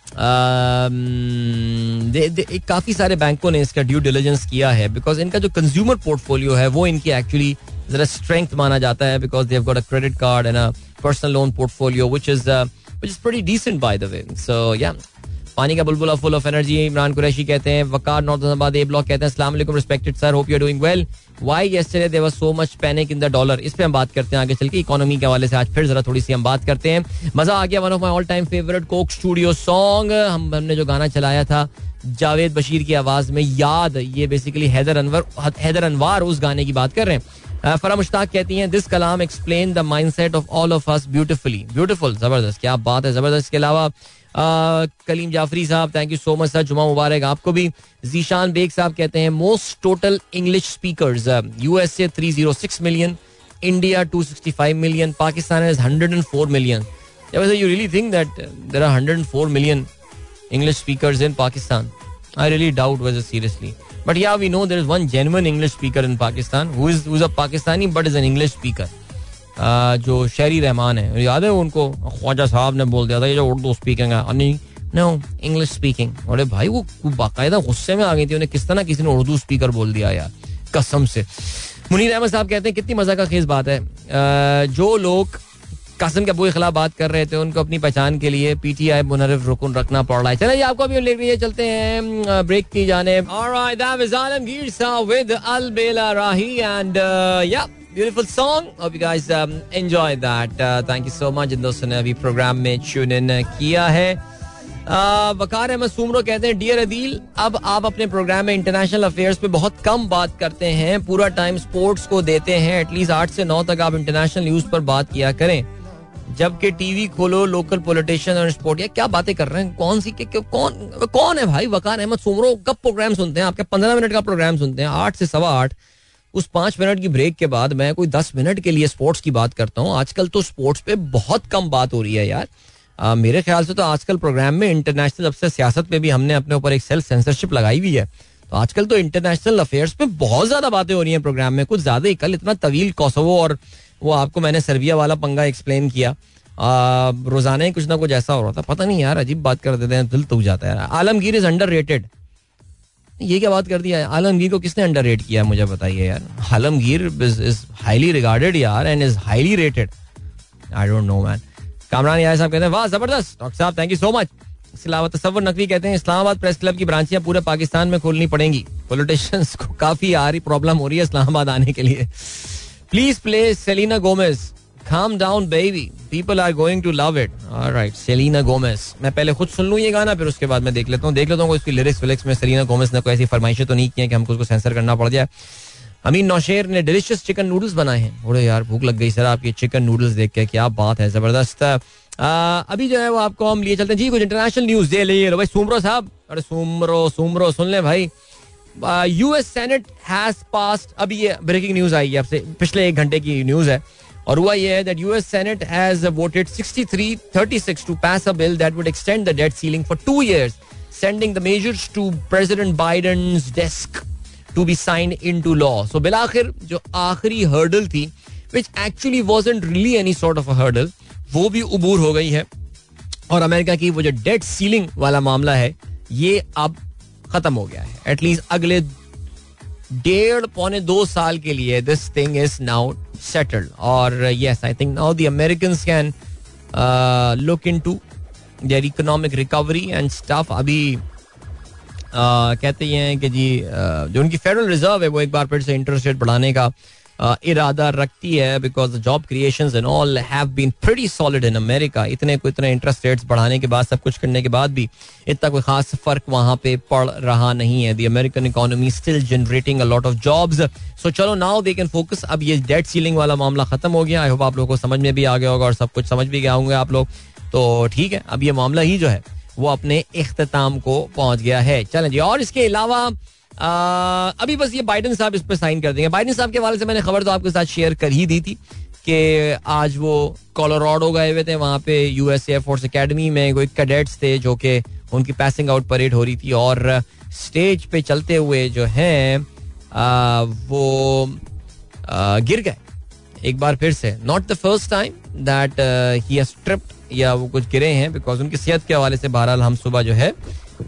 काफी सारे बैंकों ने इसका ड्यू डिलिजेंस किया है बिकॉज इनका जो कंज्यूमर पोर्टफोलियो है वो इनकी एक्चुअली जरा स्ट्रेंथ माना जाता है because they have got a credit card and a personal loan portfolio which is pretty decent by the way. So या पानी का बुलबुला full of energy, Imran Qureshi कहते हैं. वकार नॉर्थ ए ब्लॉक कहते हैं अस्सलाम वालेकुम respected sir, hope you are doing well. Why yesterday there was so much panic in the dollar. इस पे हम बात करते हैं आगे चल के. इकोनॉमी के हवाले से आज फिर जरा थोड़ी सी हम बात करते हैं. मजा आ गया. One of my all time favourite Coke Studio song. हमने जो गाना चलाया था जावेद बशीर की आवाज में, याद, ये बेसिकली हैदर अनवार उस गाने की बात कर रहे हैं. फरा मुश्ताक कहती हैं दिस कलाम explain the mindset of all of us beautifully. Beautiful, जबरदस्त, क्या बात है, जबरदस्त. इसके अलावा कलीम जाफरी साहब, thank you so much sir, जुमा मुबारक आपको भी. जीशान बेग साहब कहते हैं most total English speakers USA 306 मिलियन, इंडिया 265 मिलियन, Pakistan is 104 million. You really think that there are 104 million English speakers in Pakistan? I really doubt whether seriously. But yeah, we know there is one genuine English speaker in Pakistan who is a Pakistani but is an English speaker. जो शहरी रहमान है, याद है उनको, ख्वाजा साहब ने बोल दिया था ये जो उर्दू स्पीकिंग है, नहीं नो इंग्लिश स्पीकिंग. अरे भाई वो बाकायदा गुस्से में आ गई थी, उन्हें किस तरह किसी ने उर्दू स्पीकर बोल दिया यार, कसम से. मुनीर अहमद साहब कहते हैं कितनी मजा का खेज बात है. जो लोग कासिम के अबू के खिलाफ बात कर रहे थे उनको अपनी पहचान के लिए PTI मुनर्रिफ रुकन रखना पड़ रहा है. चलिए आपको अभी ले रही है, चलते हैं ब्रेक की जाने. ऑलराइट, दैट वाज आलमगीर साहब विद अलबेला राही एंड या beautiful song. Hope you guys enjoyed that. Thank you so much. जिन दोस्तों ने अभी प्रोग्राम में ट्यून इन किया है. वकार अहमद सुमरो कहते हैं डियर अदील, अब आप अपने प्रोग्राम में इंटरनेशनल अफेयर्स पे बहुत कम बात करते हैं, पूरा टाइम स्पोर्ट्स को देते हैं. एटलीस्ट 8 से 9 तक आप इंटरनेशनल न्यूज पर बात किया करें, जबकि टीवी खोलो लोकल पॉलिटिशियन और स्पोर्ट. या क्या बातें कर रहे हैं, कौन सी कौन है भाई वकार अहमद सुमरो? कब प्रोग्राम सुनते हैं आपके? 15 मिनट का प्रोग्राम सुनते हैं, 8 से 8:15. उस 5 मिनट की ब्रेक के बाद मैं कोई 10 मिनट के लिए स्पोर्ट्स की बात करता हूँ. आजकल तो स्पोर्ट्स पे बहुत कम बात हो रही है यार. मेरे ख्याल से तो आजकल प्रोग्राम में इंटरनेशनल, अब से सियासत में भी हमने अपने ऊपर एक सेल्फ सेंसरशिप लगाई हुई है, तो आजकल तो इंटरनेशनल अफेयर्स पे बहुत ज्यादा बातें हो रही हैं प्रोग्राम में, कुछ ज्यादा ही. कल इतना तवील कोसोवो और वो आपको मैंने सर्बिया वाला पंगा एक्सप्लेन किया. रोजाना ही कुछ ना कुछ ऐसा हो रहा था, पता नहीं यार, अजीब बात कर देते हैं, दिल टूट जाता है. Alamgir is underrated. ये क्या बात कर दिया है? आलमगीर को किसने अंडररेट किया है मुझे बताइए यार. आलमगीर इज हाईली रिगार्डेड यार and is highly rated. I don't know man. Kamran यार साहब कहते हैं वाह जबरदस्त डॉक्टर साहब, थैंक यू सो मच. इसके अलावा तसव्वुर नकवी कहते हैं इस्लामाबाद प्रेस क्लब की ब्रांचियां पूरे पाकिस्तान में खोलनी पड़ेंगी. पॉलिटिशियंस को काफी आ रही प्रॉब्लम हो रही है इस्लामाबाद आने के लिए. Please play Selena Gomez, Calm down baby, people are going to love it. All right, Selena Gomez. मैं पहले खुद सुन लूँ ये गाना, फिर उसके बाद मैं देख लेता हूँ इसकी लिरिक्स में सेलिना गोमेज ने कोई ऐसी फरमाइशें तो नहीं की हैं कि हमको उसको सेंसर करना पड़ जाए. अमीन नौशेर ने डिलीशियस चिकन नूडल्स बनाए हैं. अरे यार भूख लग गई सर आपकी चिकन नूडल्स देख के, क्या बात है, जबरदस्त. अभी जो है वो आपको हम लिए चलते हैं जी कुछ इंटरनेशनल न्यूज दे लिए भाई सुमरो साहब. अरे सुमरो सुन ले भाई. US Senate has passed, अभी ये ब्रेकिंग न्यूज आई है आपसे, पिछले 1 घंटे की न्यूज है, और हुआ ये है that US Senate has voted 63-36 to pass a bill that would extend the debt ceiling for 2 years, sending the measures to President Biden's desk to be signed into law. So बिलाखिर जो आखिरी hurdle थी, which actually wasn't really any sort of a hurdle, वो भी उबूर हो गई है, और America की वो जो डेट सीलिंग वाला मामला है ये अब खत्म हो गया है. एटलीस्ट अगले 1.5-2 साल के लिए this thing is now settled. और yes, I think now the Americans can look into their economic recovery and stuff. अभी कहते हैं कि जी जो उनकी फेडरल रिजर्व है वो एक बार फिर से इंटरेस्ट रेट बढ़ाने का इरादा रखती है, because the job creations and all have been pretty solid in America. इतने इंटरेस्ट रेट्स बढ़ाने के बाद, सब कुछ करने के बाद भी इतना कोई खास फर्क वहां पे पड़ रहा नहीं है. The American economy still generating a lot of jobs. So चलो नाउ दे कैन फोकस. अब ये डेट सीलिंग वाला मामला खत्म हो गया. आई होप आप लोगों को समझ में भी आ गया होगा और सब कुछ समझ भी गए होंगे आप लोग. तो ठीक है, अब ये मामला ही जो है वो अपने इख्तिताम को पहुंच गया है. चलें जी. और इसके अलावा अभी बस ये बाइडन साहब इस पर साइन कर देंगे. बाइडन साहब के हवाले से मैंने खबर तो आपके साथ शेयर कर ही दी थी कि आज वो कोलोराडो गए हुए थे. वहाँ पे US एयरफोर्स एकेडमी में कोई कैडेट्स थे जो कि उनकी पासिंग आउट परेड हो रही थी, और स्टेज पे चलते हुए जो हैं वो गिर गए एक बार फिर से. Not the first time that he has tripped, या वो कुछ गिरे हैं, बिकॉज उनकी सेहत के हवाले से बहरहाल हम सुबह जो है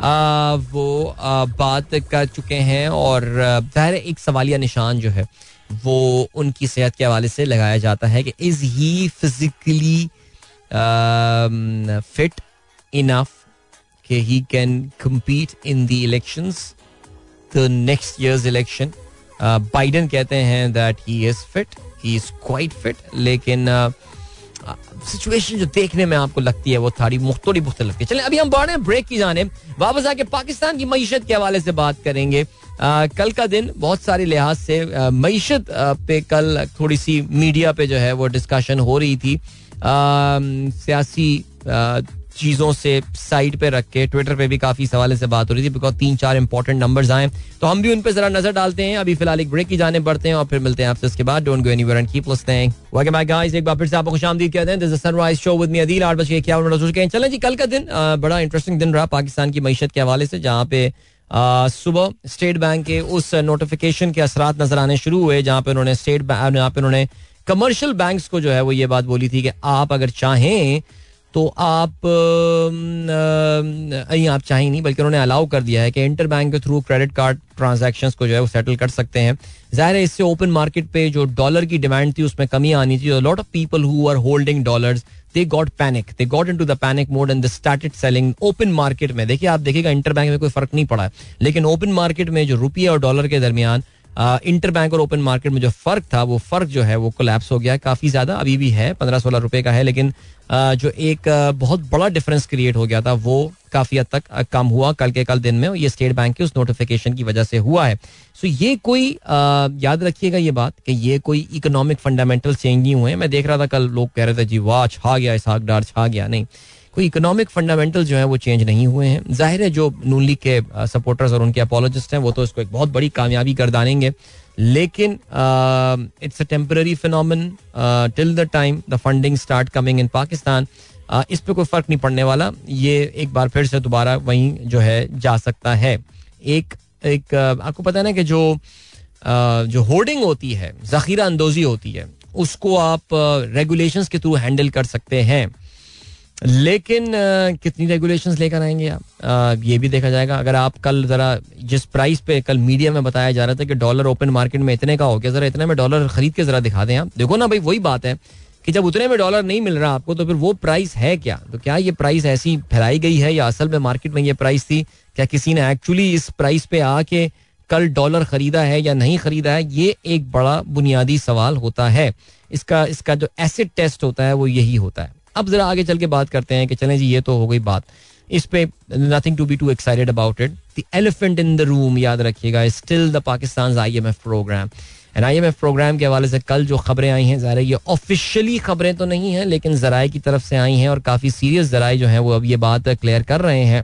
वो बात कर चुके हैं, और ज़ाहिर एक सवालिया निशान जो है वो उनकी सेहत के हवाले से लगाया जाता है कि is he physically fit enough कि he can compete in the elections, the next years election. Biden कहते हैं that he is fit, he is quite fit, लेकिन सिचुएशन जो देखने में आपको लगती है वो थोड़ी मुख्तलिफ है. चलें अभी हम बढ़ रहे हैं ब्रेक की जाने. वापस आके पाकिस्तान की मईशत के हवाले से बात करेंगे. कल का दिन बहुत सारे लिहाज से मईशत पे कल थोड़ी सी मीडिया पे जो है वो डिस्कशन हो रही थी. सियासी चीज़ों से साइड पे रख के ट्विटर पे भी काफ़ी सवाल से बात हो रही थी, बिकॉज 3-4 इंपॉर्टेंट नंबर्स आए, तो हम भी उन पे जरा नजर डालते हैं. अभी फिलहाल एक ब्रेक की जाने बढ़ते हैं और फिर मिलते हैं आपसे इसके बाद. Don't go anywhere and keep listening. Welcome back guys, एक बार फिर से आपको खुशामदीद कहते हैं. This is sunrise show with me Adeel. 8:51 हो चुके हैं. चलें जी, कल का दिन बड़ा इंटरेस्टिंग दिन रहा पाकिस्तान की मईशत के हवाले से, जहाँ पे सुबह स्टेट बैंक के उस नोटिफिकेशन के असरात नजर आने शुरू हुए, जहाँ पे उन्होंने कमर्शियल बैंक्स को जो है वो ये बात बोली थी कि आप अगर चाहें तो आप चाहें नहीं बल्कि उन्होंने अलाउ कर दिया है कि इंटर बैंक के थ्रू क्रेडिट कार्ड ट्रांजैक्शंस को जो है वो सेटल कर सकते हैं. जाहिर है इससे ओपन मार्केट पे जो डॉलर की डिमांड थी उसमें कमी आनी थी. Lot of people who are holding dollars, they got into the panic mode and they started selling open market में. देखिए आप देखिएगा इंटर बैंक में कोई फर्क नहीं पड़ा है, लेकिन ओपन मार्केट में जो रुपये और डॉलर के दरमियान इंटर बैंक और ओपन मार्केट में जो फर्क था वो फर्क जो है वो कोलैप्स हो गया है काफी ज्यादा. अभी भी है 15-16 रुपए का है, लेकिन जो एक बहुत बड़ा डिफरेंस क्रिएट हो गया था वो काफी हद तक कम हुआ कल दिन में. ये स्टेट बैंक के उस नोटिफिकेशन की वजह से हुआ है. सो ये कोई याद रखिएगा ये बात कि ये कोई इकोनॉमिक फंडामेंटल चेंज नहीं हुए. मैं देख रहा था कल लोग कह रहे थे जी वाह छा गया इसहाक डार छा गया. नहीं, कोई इकोनॉमिक फंडामेंटल जो है वो चेंज नहीं हुए हैं. जाहिर है जो नून लीग के सपोर्टर्स और उनके अपोलॉजिस्ट हैं वो तो इसको एक बहुत बड़ी कामयाबी कर दानेंगे, लेकिन it's a temporary phenomenon till the time the funding start coming in Pakistan. इस पे कोई फर्क नहीं पड़ने वाला. ये एक बार फिर से दोबारा वहीं जो है जा सकता है. एक आपको पता है ना कि जो होर्डिंग होती है, जखीरा अंदोजी होती है, उसको आप रेगुलेशंस के थ्रू हैंडल कर सकते हैं, लेकिन कितनी रेगुलेशंस लेकर आएंगे आप, ये भी देखा जाएगा. अगर आप कल जरा जिस प्राइस पे कल मीडिया में बताया जा रहा था कि डॉलर ओपन मार्केट में इतने का हो गया, जरा इतने में डॉलर खरीद के जरा दिखा दें आप. देखो ना भाई, वही बात है कि जब उतने में डॉलर नहीं मिल रहा आपको तो फिर वो प्राइस है क्या? तो क्या ये प्राइस ऐसी फैलाई गई है या असल में मार्केट में ये प्राइस थी? क्या किसी ने एक्चुअली इस प्राइस पे आके कल डॉलर खरीदा है या नहीं खरीदा है? ये एक बड़ा बुनियादी सवाल होता है. इसका जो एसिड टेस्ट होता है वो यही होता है. अब जरा आगे चल के बात करते हैं कि चलें जी, ये तो हो गई बात. इस पे nothing to be too excited about it. The elephant in the room याद रखिएगा is still the Pakistan IMF program. And IMF program के हवाले से कल जो खबरें आई हैं, ज़ाहिर है ये ऑफिशियली खबरें तो नहीं हैं, लेकिन ज़राए की तरफ से आई हैं और काफ़ी सीरियस ज़राए जो हैं वो अब ये बात क्लियर कर रहे हैं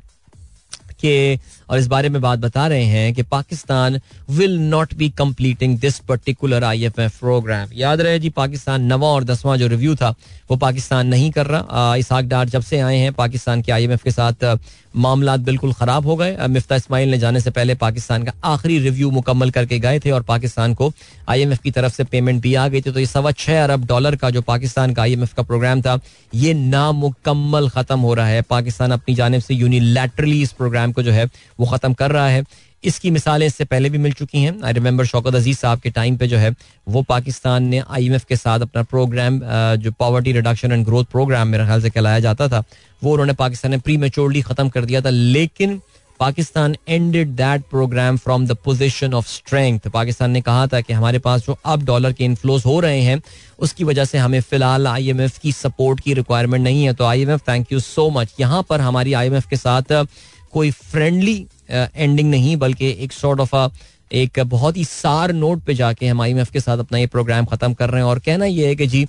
कि और इस बारे में बात बता रहे हैं कि Pakistan will not be completing this particular IMF program. याद रहे जी, पाकिस्तान 9वां और 10वां जो रिव्यू था वो पाकिस्तान नहीं कर रहा. इसहाक डार जब से आए हैं पाकिस्तान के IMF के साथ मामला बिल्कुल ख़राब हो गए. मिफ्ता इस्माइल ने जाने से पहले पाकिस्तान का आखिरी रिव्यू मुकम्मल करके गए थे और पाकिस्तान को IMF की तरफ से पेमेंट भी आ गई थी. तो ये $6.25 अरब का जो पाकिस्तान का IMF का प्रोग्राम था ये नामुकम्मल ख़त्म हो रहा है. पाकिस्तान अपनी जानिब से यूनिलैटरली इस प्रोग्राम को जो है वो ख़त्म कर रहा है. इसकी मिसालें इससे पहले भी मिल चुकी हैं. आई रिमेंबर शौकत अजीज साहब के टाइम पे जो है वो पाकिस्तान ने IMF के साथ अपना प्रोग्राम जो poverty reduction and growth program मेरे ख्याल से कहलाया जाता था, वो उन्होंने पाकिस्तान ने प्रीमेच्योरली खत्म कर दिया था. लेकिन Pakistan ended that program from the position of strength. Pakistan ने कहा था कि हमारे पास जो अब डॉलर के इनफ्लोज हो रहे हैं उसकी वजह से हमें फिलहाल IMF की सपोर्ट की रिक्वायरमेंट नहीं है. तो IMF thank you so much. यहाँ पर हमारी IMF के साथ कोई फ्रेंडली एंडिंग नहीं बल्कि एक सॉर्ट ऑफ एक बहुत ही सार नोट पे जाके हम IMF के साथ अपना ये प्रोग्राम खत्म कर रहे हैं. और कहना ये है कि जी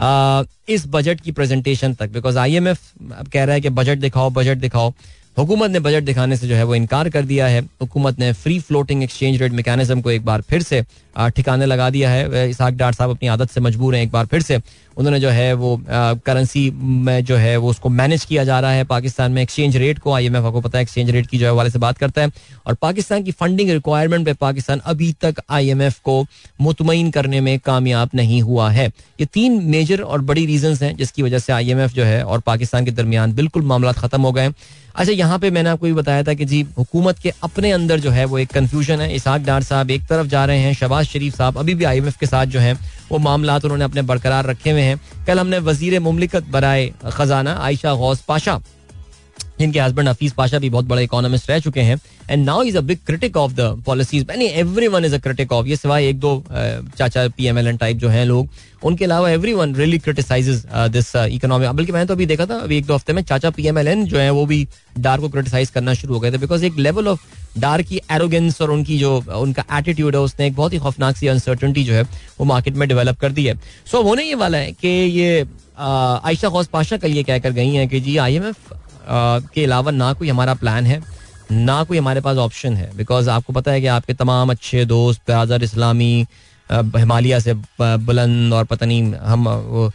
इस बजट की प्रेजेंटेशन तक, बिकॉज IMF अब कह रहा है कि बजट दिखाओ. हुकूमत ने बजट दिखाने से जो है वो इनकार कर दिया है. हुकूमत ने free floating exchange rate mechanism को एक बार फिर से ठिकाने लगा दिया है. इसहाक डार साहब अपनी आदत से मजबूर हैं, एक बार फिर से उन्होंने जो है वो करेंसी में जो है वो उसको मैनेज किया जा रहा है पाकिस्तान में. एक्सचेंज रेट को IMF आपको पता है एक्सचेंज रेट की जो है वाले से बात करता है. और पाकिस्तान की फंडिंग रिक्वायरमेंट पे पाकिस्तान अभी तक IMF को मुतमईन करने में कामयाब नहीं हुआ है. ये 3 मेजर और बड़ी रीजंस हैं जिसकी वजह से IMF जो है और पाकिस्तान के दरमियान बिल्कुल मामला खत्म हो गए. अच्छा, यहाँ पे मैंने आपको ये बताया था कि जी हुकूमत के अपने अंदर जो है वो एक कंफ्यूजन है. इसहाक डार साहब एक तरफ जा रहे हैं, शहबाज शरीफ साहब अभी भी IMF के साथ जो है वो मामला उन्होंने अपने बरकरार रखे हुए हैं. कल हमने वजीर मुमलिकत बराए खजाना आयशा गौस पाशा जिनके हस्बैंड हफीज पाशा भी बहुत बड़े इकोनॉमिस्ट रह चुके हैं, and now is a big critic of the policies. Everyone is a critic of, ये सिवाय एक दो चाचा PMLN टाइप जो हैं लोग, उनके अलावा everyone really criticises this economy. बल्कि मैंने तो अभी देखा था अभी 1-2 हफ्ते में चाचा PMLN जो है वो भी डार को क्रिटिसाइज करना शुरू हो गए थे, बिकॉज एक लेवल ऑफ डार की एरोगेंस और उनकी जो उनका एटीट्यूड है उसने एक बहुत ही खौफनाक सी अनसर्टेनिटी जो है वो मार्केट में डेवलप कर दी है. सो होने ये वाला है कि ये आयशा गौस पाशा कल ये कहकर गई हैं कि जी IMF के अलावा ना कोई हमारा प्लान है, ना कोई हमारे पास ऑप्शन है, बिकॉज आपको पता है कि आपके तमाम अच्छे दोस्त ब्रादर इस्लामी हिमालय से बुलंद और पता नहीं हम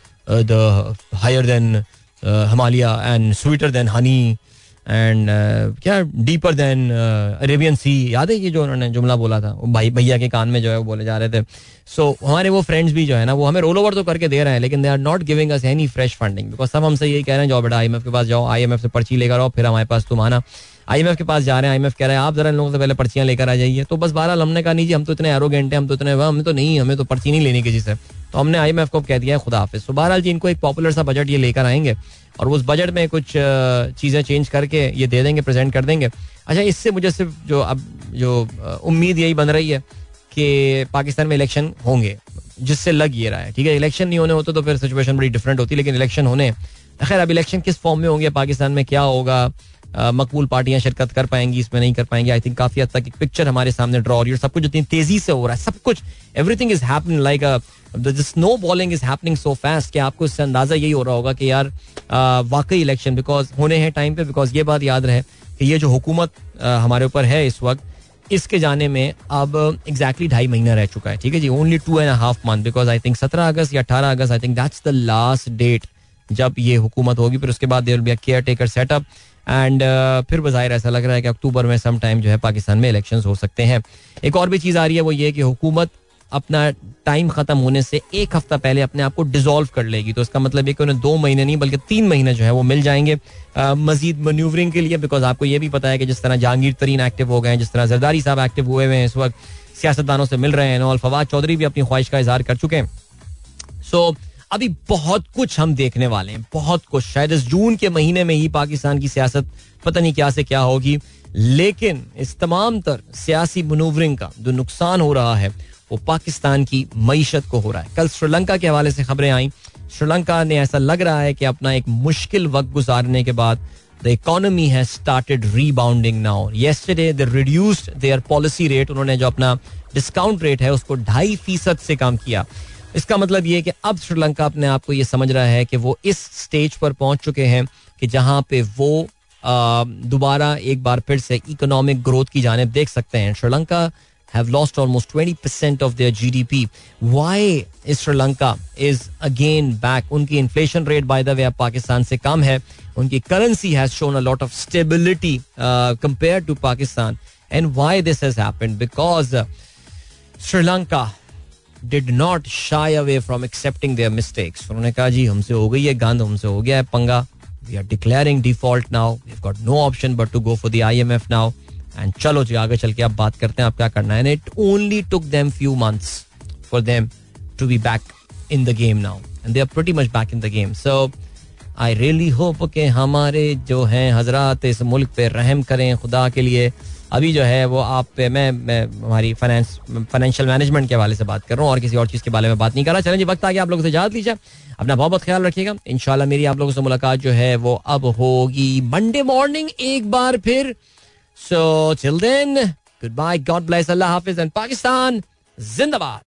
the higher than Himalaya and sweeter than honey and क्या डीपर देन अरेबियन सी, याद है ये जो उन्होंने जुमला बोला था, वो भाई भैया के कान में जो है वो बोले जा रहे थे. सो हमारे वो फ्रेंड्स भी जो है ना वो हमें रोल ओवर तो करके दे रहे हैं, लेकिन they are not giving us any fresh funding, because सब हमसे यही कह रहे हैं जाओ बेटा IMF के पास जाओ, IMF से पर्ची लेकर आओ, फिर हमारे पास तुम आना. IMF के पास जा रहे हैं, IMF कह रहे हैं आप जरा इन लोगों से पहले पर्चियां लेकर आ जाइए. तो बस बहरहाल हमने कहा नहीं जी हम तो इतने एरोगेंट हैं, हम तो इतने हमें तो नहीं, हमें तो पर्ची नहीं लेनी किसी से, तो हमने IMF को कह दिया है खुदा हाफिज. तो बहरहाल जी इनको एक पॉपुलर सा बजट ये लेकर आएंगे और उस बजट में कुछ चीज़ें चेंज करके ये दे देंगे, प्रेजेंट कर देंगे. अच्छा, इससे मुझे सिर्फ जो उम्मीद यही बन रही है कि पाकिस्तान में इलेक्शन होंगे, जिससे लग ये रहा है. ठीक है, इलेक्शन नहीं होने होते तो फिर सिचुएशन बड़ी डिफरेंट होती, लेकिन इलेक्शन होने, खैर अब इलेक्शन किस फॉर्म में होंगे, पाकिस्तान में क्या होगा, मकबूल पार्टियां शिरकत कर पाएंगी, इसमें नहीं कर पाएंगी. आई थिंक काफी हद तक एक पिक्चर हमारे सामने ड्रॉ हो रही है. सब कुछ इतनी तेजी से हो रहा है, सब कुछ everything is happening like the snowballing is happening so fast कि आपको इससे अंदाजा यही हो रहा होगा कि यार वाकई इलेक्शन बिकॉज होने हैं टाइम पे. बिकॉज ये बात याद रहे कि ये जो हुकूमत हमारे ऊपर है इस वक्त, इसके जाने में अब एग्जैक्टली 2.5 महीना रह चुका है. ठीक है जी, only 2.5 months, because I think 17 August या 18 August I think that's the last date जब ये हुकूमत होगी. फिर उसके बाद there will be a caretaker setup and फिर बज़ाहिर ऐसा लग रहा है कि अक्टूबर में सम टाइम जो है पाकिस्तान में इलेक्शंस हो सकते हैं. एक और भी चीज़ आ रही है, वो ये कि हुकूमत अपना टाइम खत्म होने से 1 हफ्ता पहले अपने आप को डिसॉल्व कर लेगी. तो इसका मतलब ये कि उन्हें 2 महीने नहीं बल्कि 3 महीने जो है वो मिल जाएंगे मजीद मनूवरिंग के लिए. बिकॉज आपको ये भी पता है कि जिस तरह जहांगीर तरीन एक्टिव हो गए हैं, जिस तरह जरदारी साहब एक्टिव हुए हैं इस वक्त, सियासतदानों से मिल रहे हैं, और फवाद चौधरी भी अपनी ख्वाहिश का इजहार कर चुके हैं. सो अभी बहुत कुछ हम देखने वाले हैं, बहुत कुछ. शायद इस जून के महीने में ही पाकिस्तान की सियासत पता नहीं क्या से क्या होगी, लेकिन इस तमाम तर सियासी मनूवरिंग का जो नुकसान हो रहा है वो पाकिस्तान की मईशत को हो रहा है. कल श्रीलंका के हवाले से खबरें आई. श्रीलंका ने ऐसा लग रहा है कि अपना एक मुश्किल वक्त गुजारने के बाद the economy has started rebounding now. Yesterday they reduced their policy rate, उन्होंने जो अपना डिस्काउंट रेट है उसको 2.5% से कम किया. इसका मतलब ये कि अब श्रीलंका अपने आप को ये समझ रहा है कि वो इस स्टेज पर पहुंच चुके हैं कि जहां पे वो दोबारा एक बार फिर से इकोनॉमिक ग्रोथ की जानिब देख सकते हैं. Sri Lanka have lost almost 20% of their GDP. Why is Sri Lanka is again back? उनकी inflation rate by the way अब पाकिस्तान से कम है. उनकी currency has shown a lot of stability compared to Pakistan. And why this has happened? Because Sri Lanka did not shy away from accepting their mistakes. उन्होंने कहा जी हमसे हो गई है गंद, हमसे हो गया है पंगा. We are declaring default now. We've got no option but to go for the IMF now. And चलो जी आगे चल के अब बात करते हैं आप क्या करना है. It only took them few months for them to be back in the game now and they are pretty much back in the game. So I really hope कि हमारे जो हैं हजरात इस मुल्क पे रहम करें खुदा के लिए. अभी जो है वो आप पे मैं हमारी फाइनेंशियल मैनेजमेंट के हवाले से बात कर रहा हूँ और किसी और चीज़ के बारे में बात नहीं कर रहा. चलें जी, वक्त आ गया आप लोगों से इजाज़त लीजिए. अपना बहुत बहुत ख्याल रखिएगा. इंशाल्लाह मेरी आप लोगों से मुलाकात जो है वो अब होगी मंडे मॉर्निंग एक बार फिर. So till then, goodbye, God bless, Allah Hafiz and Pakistan Zindabad.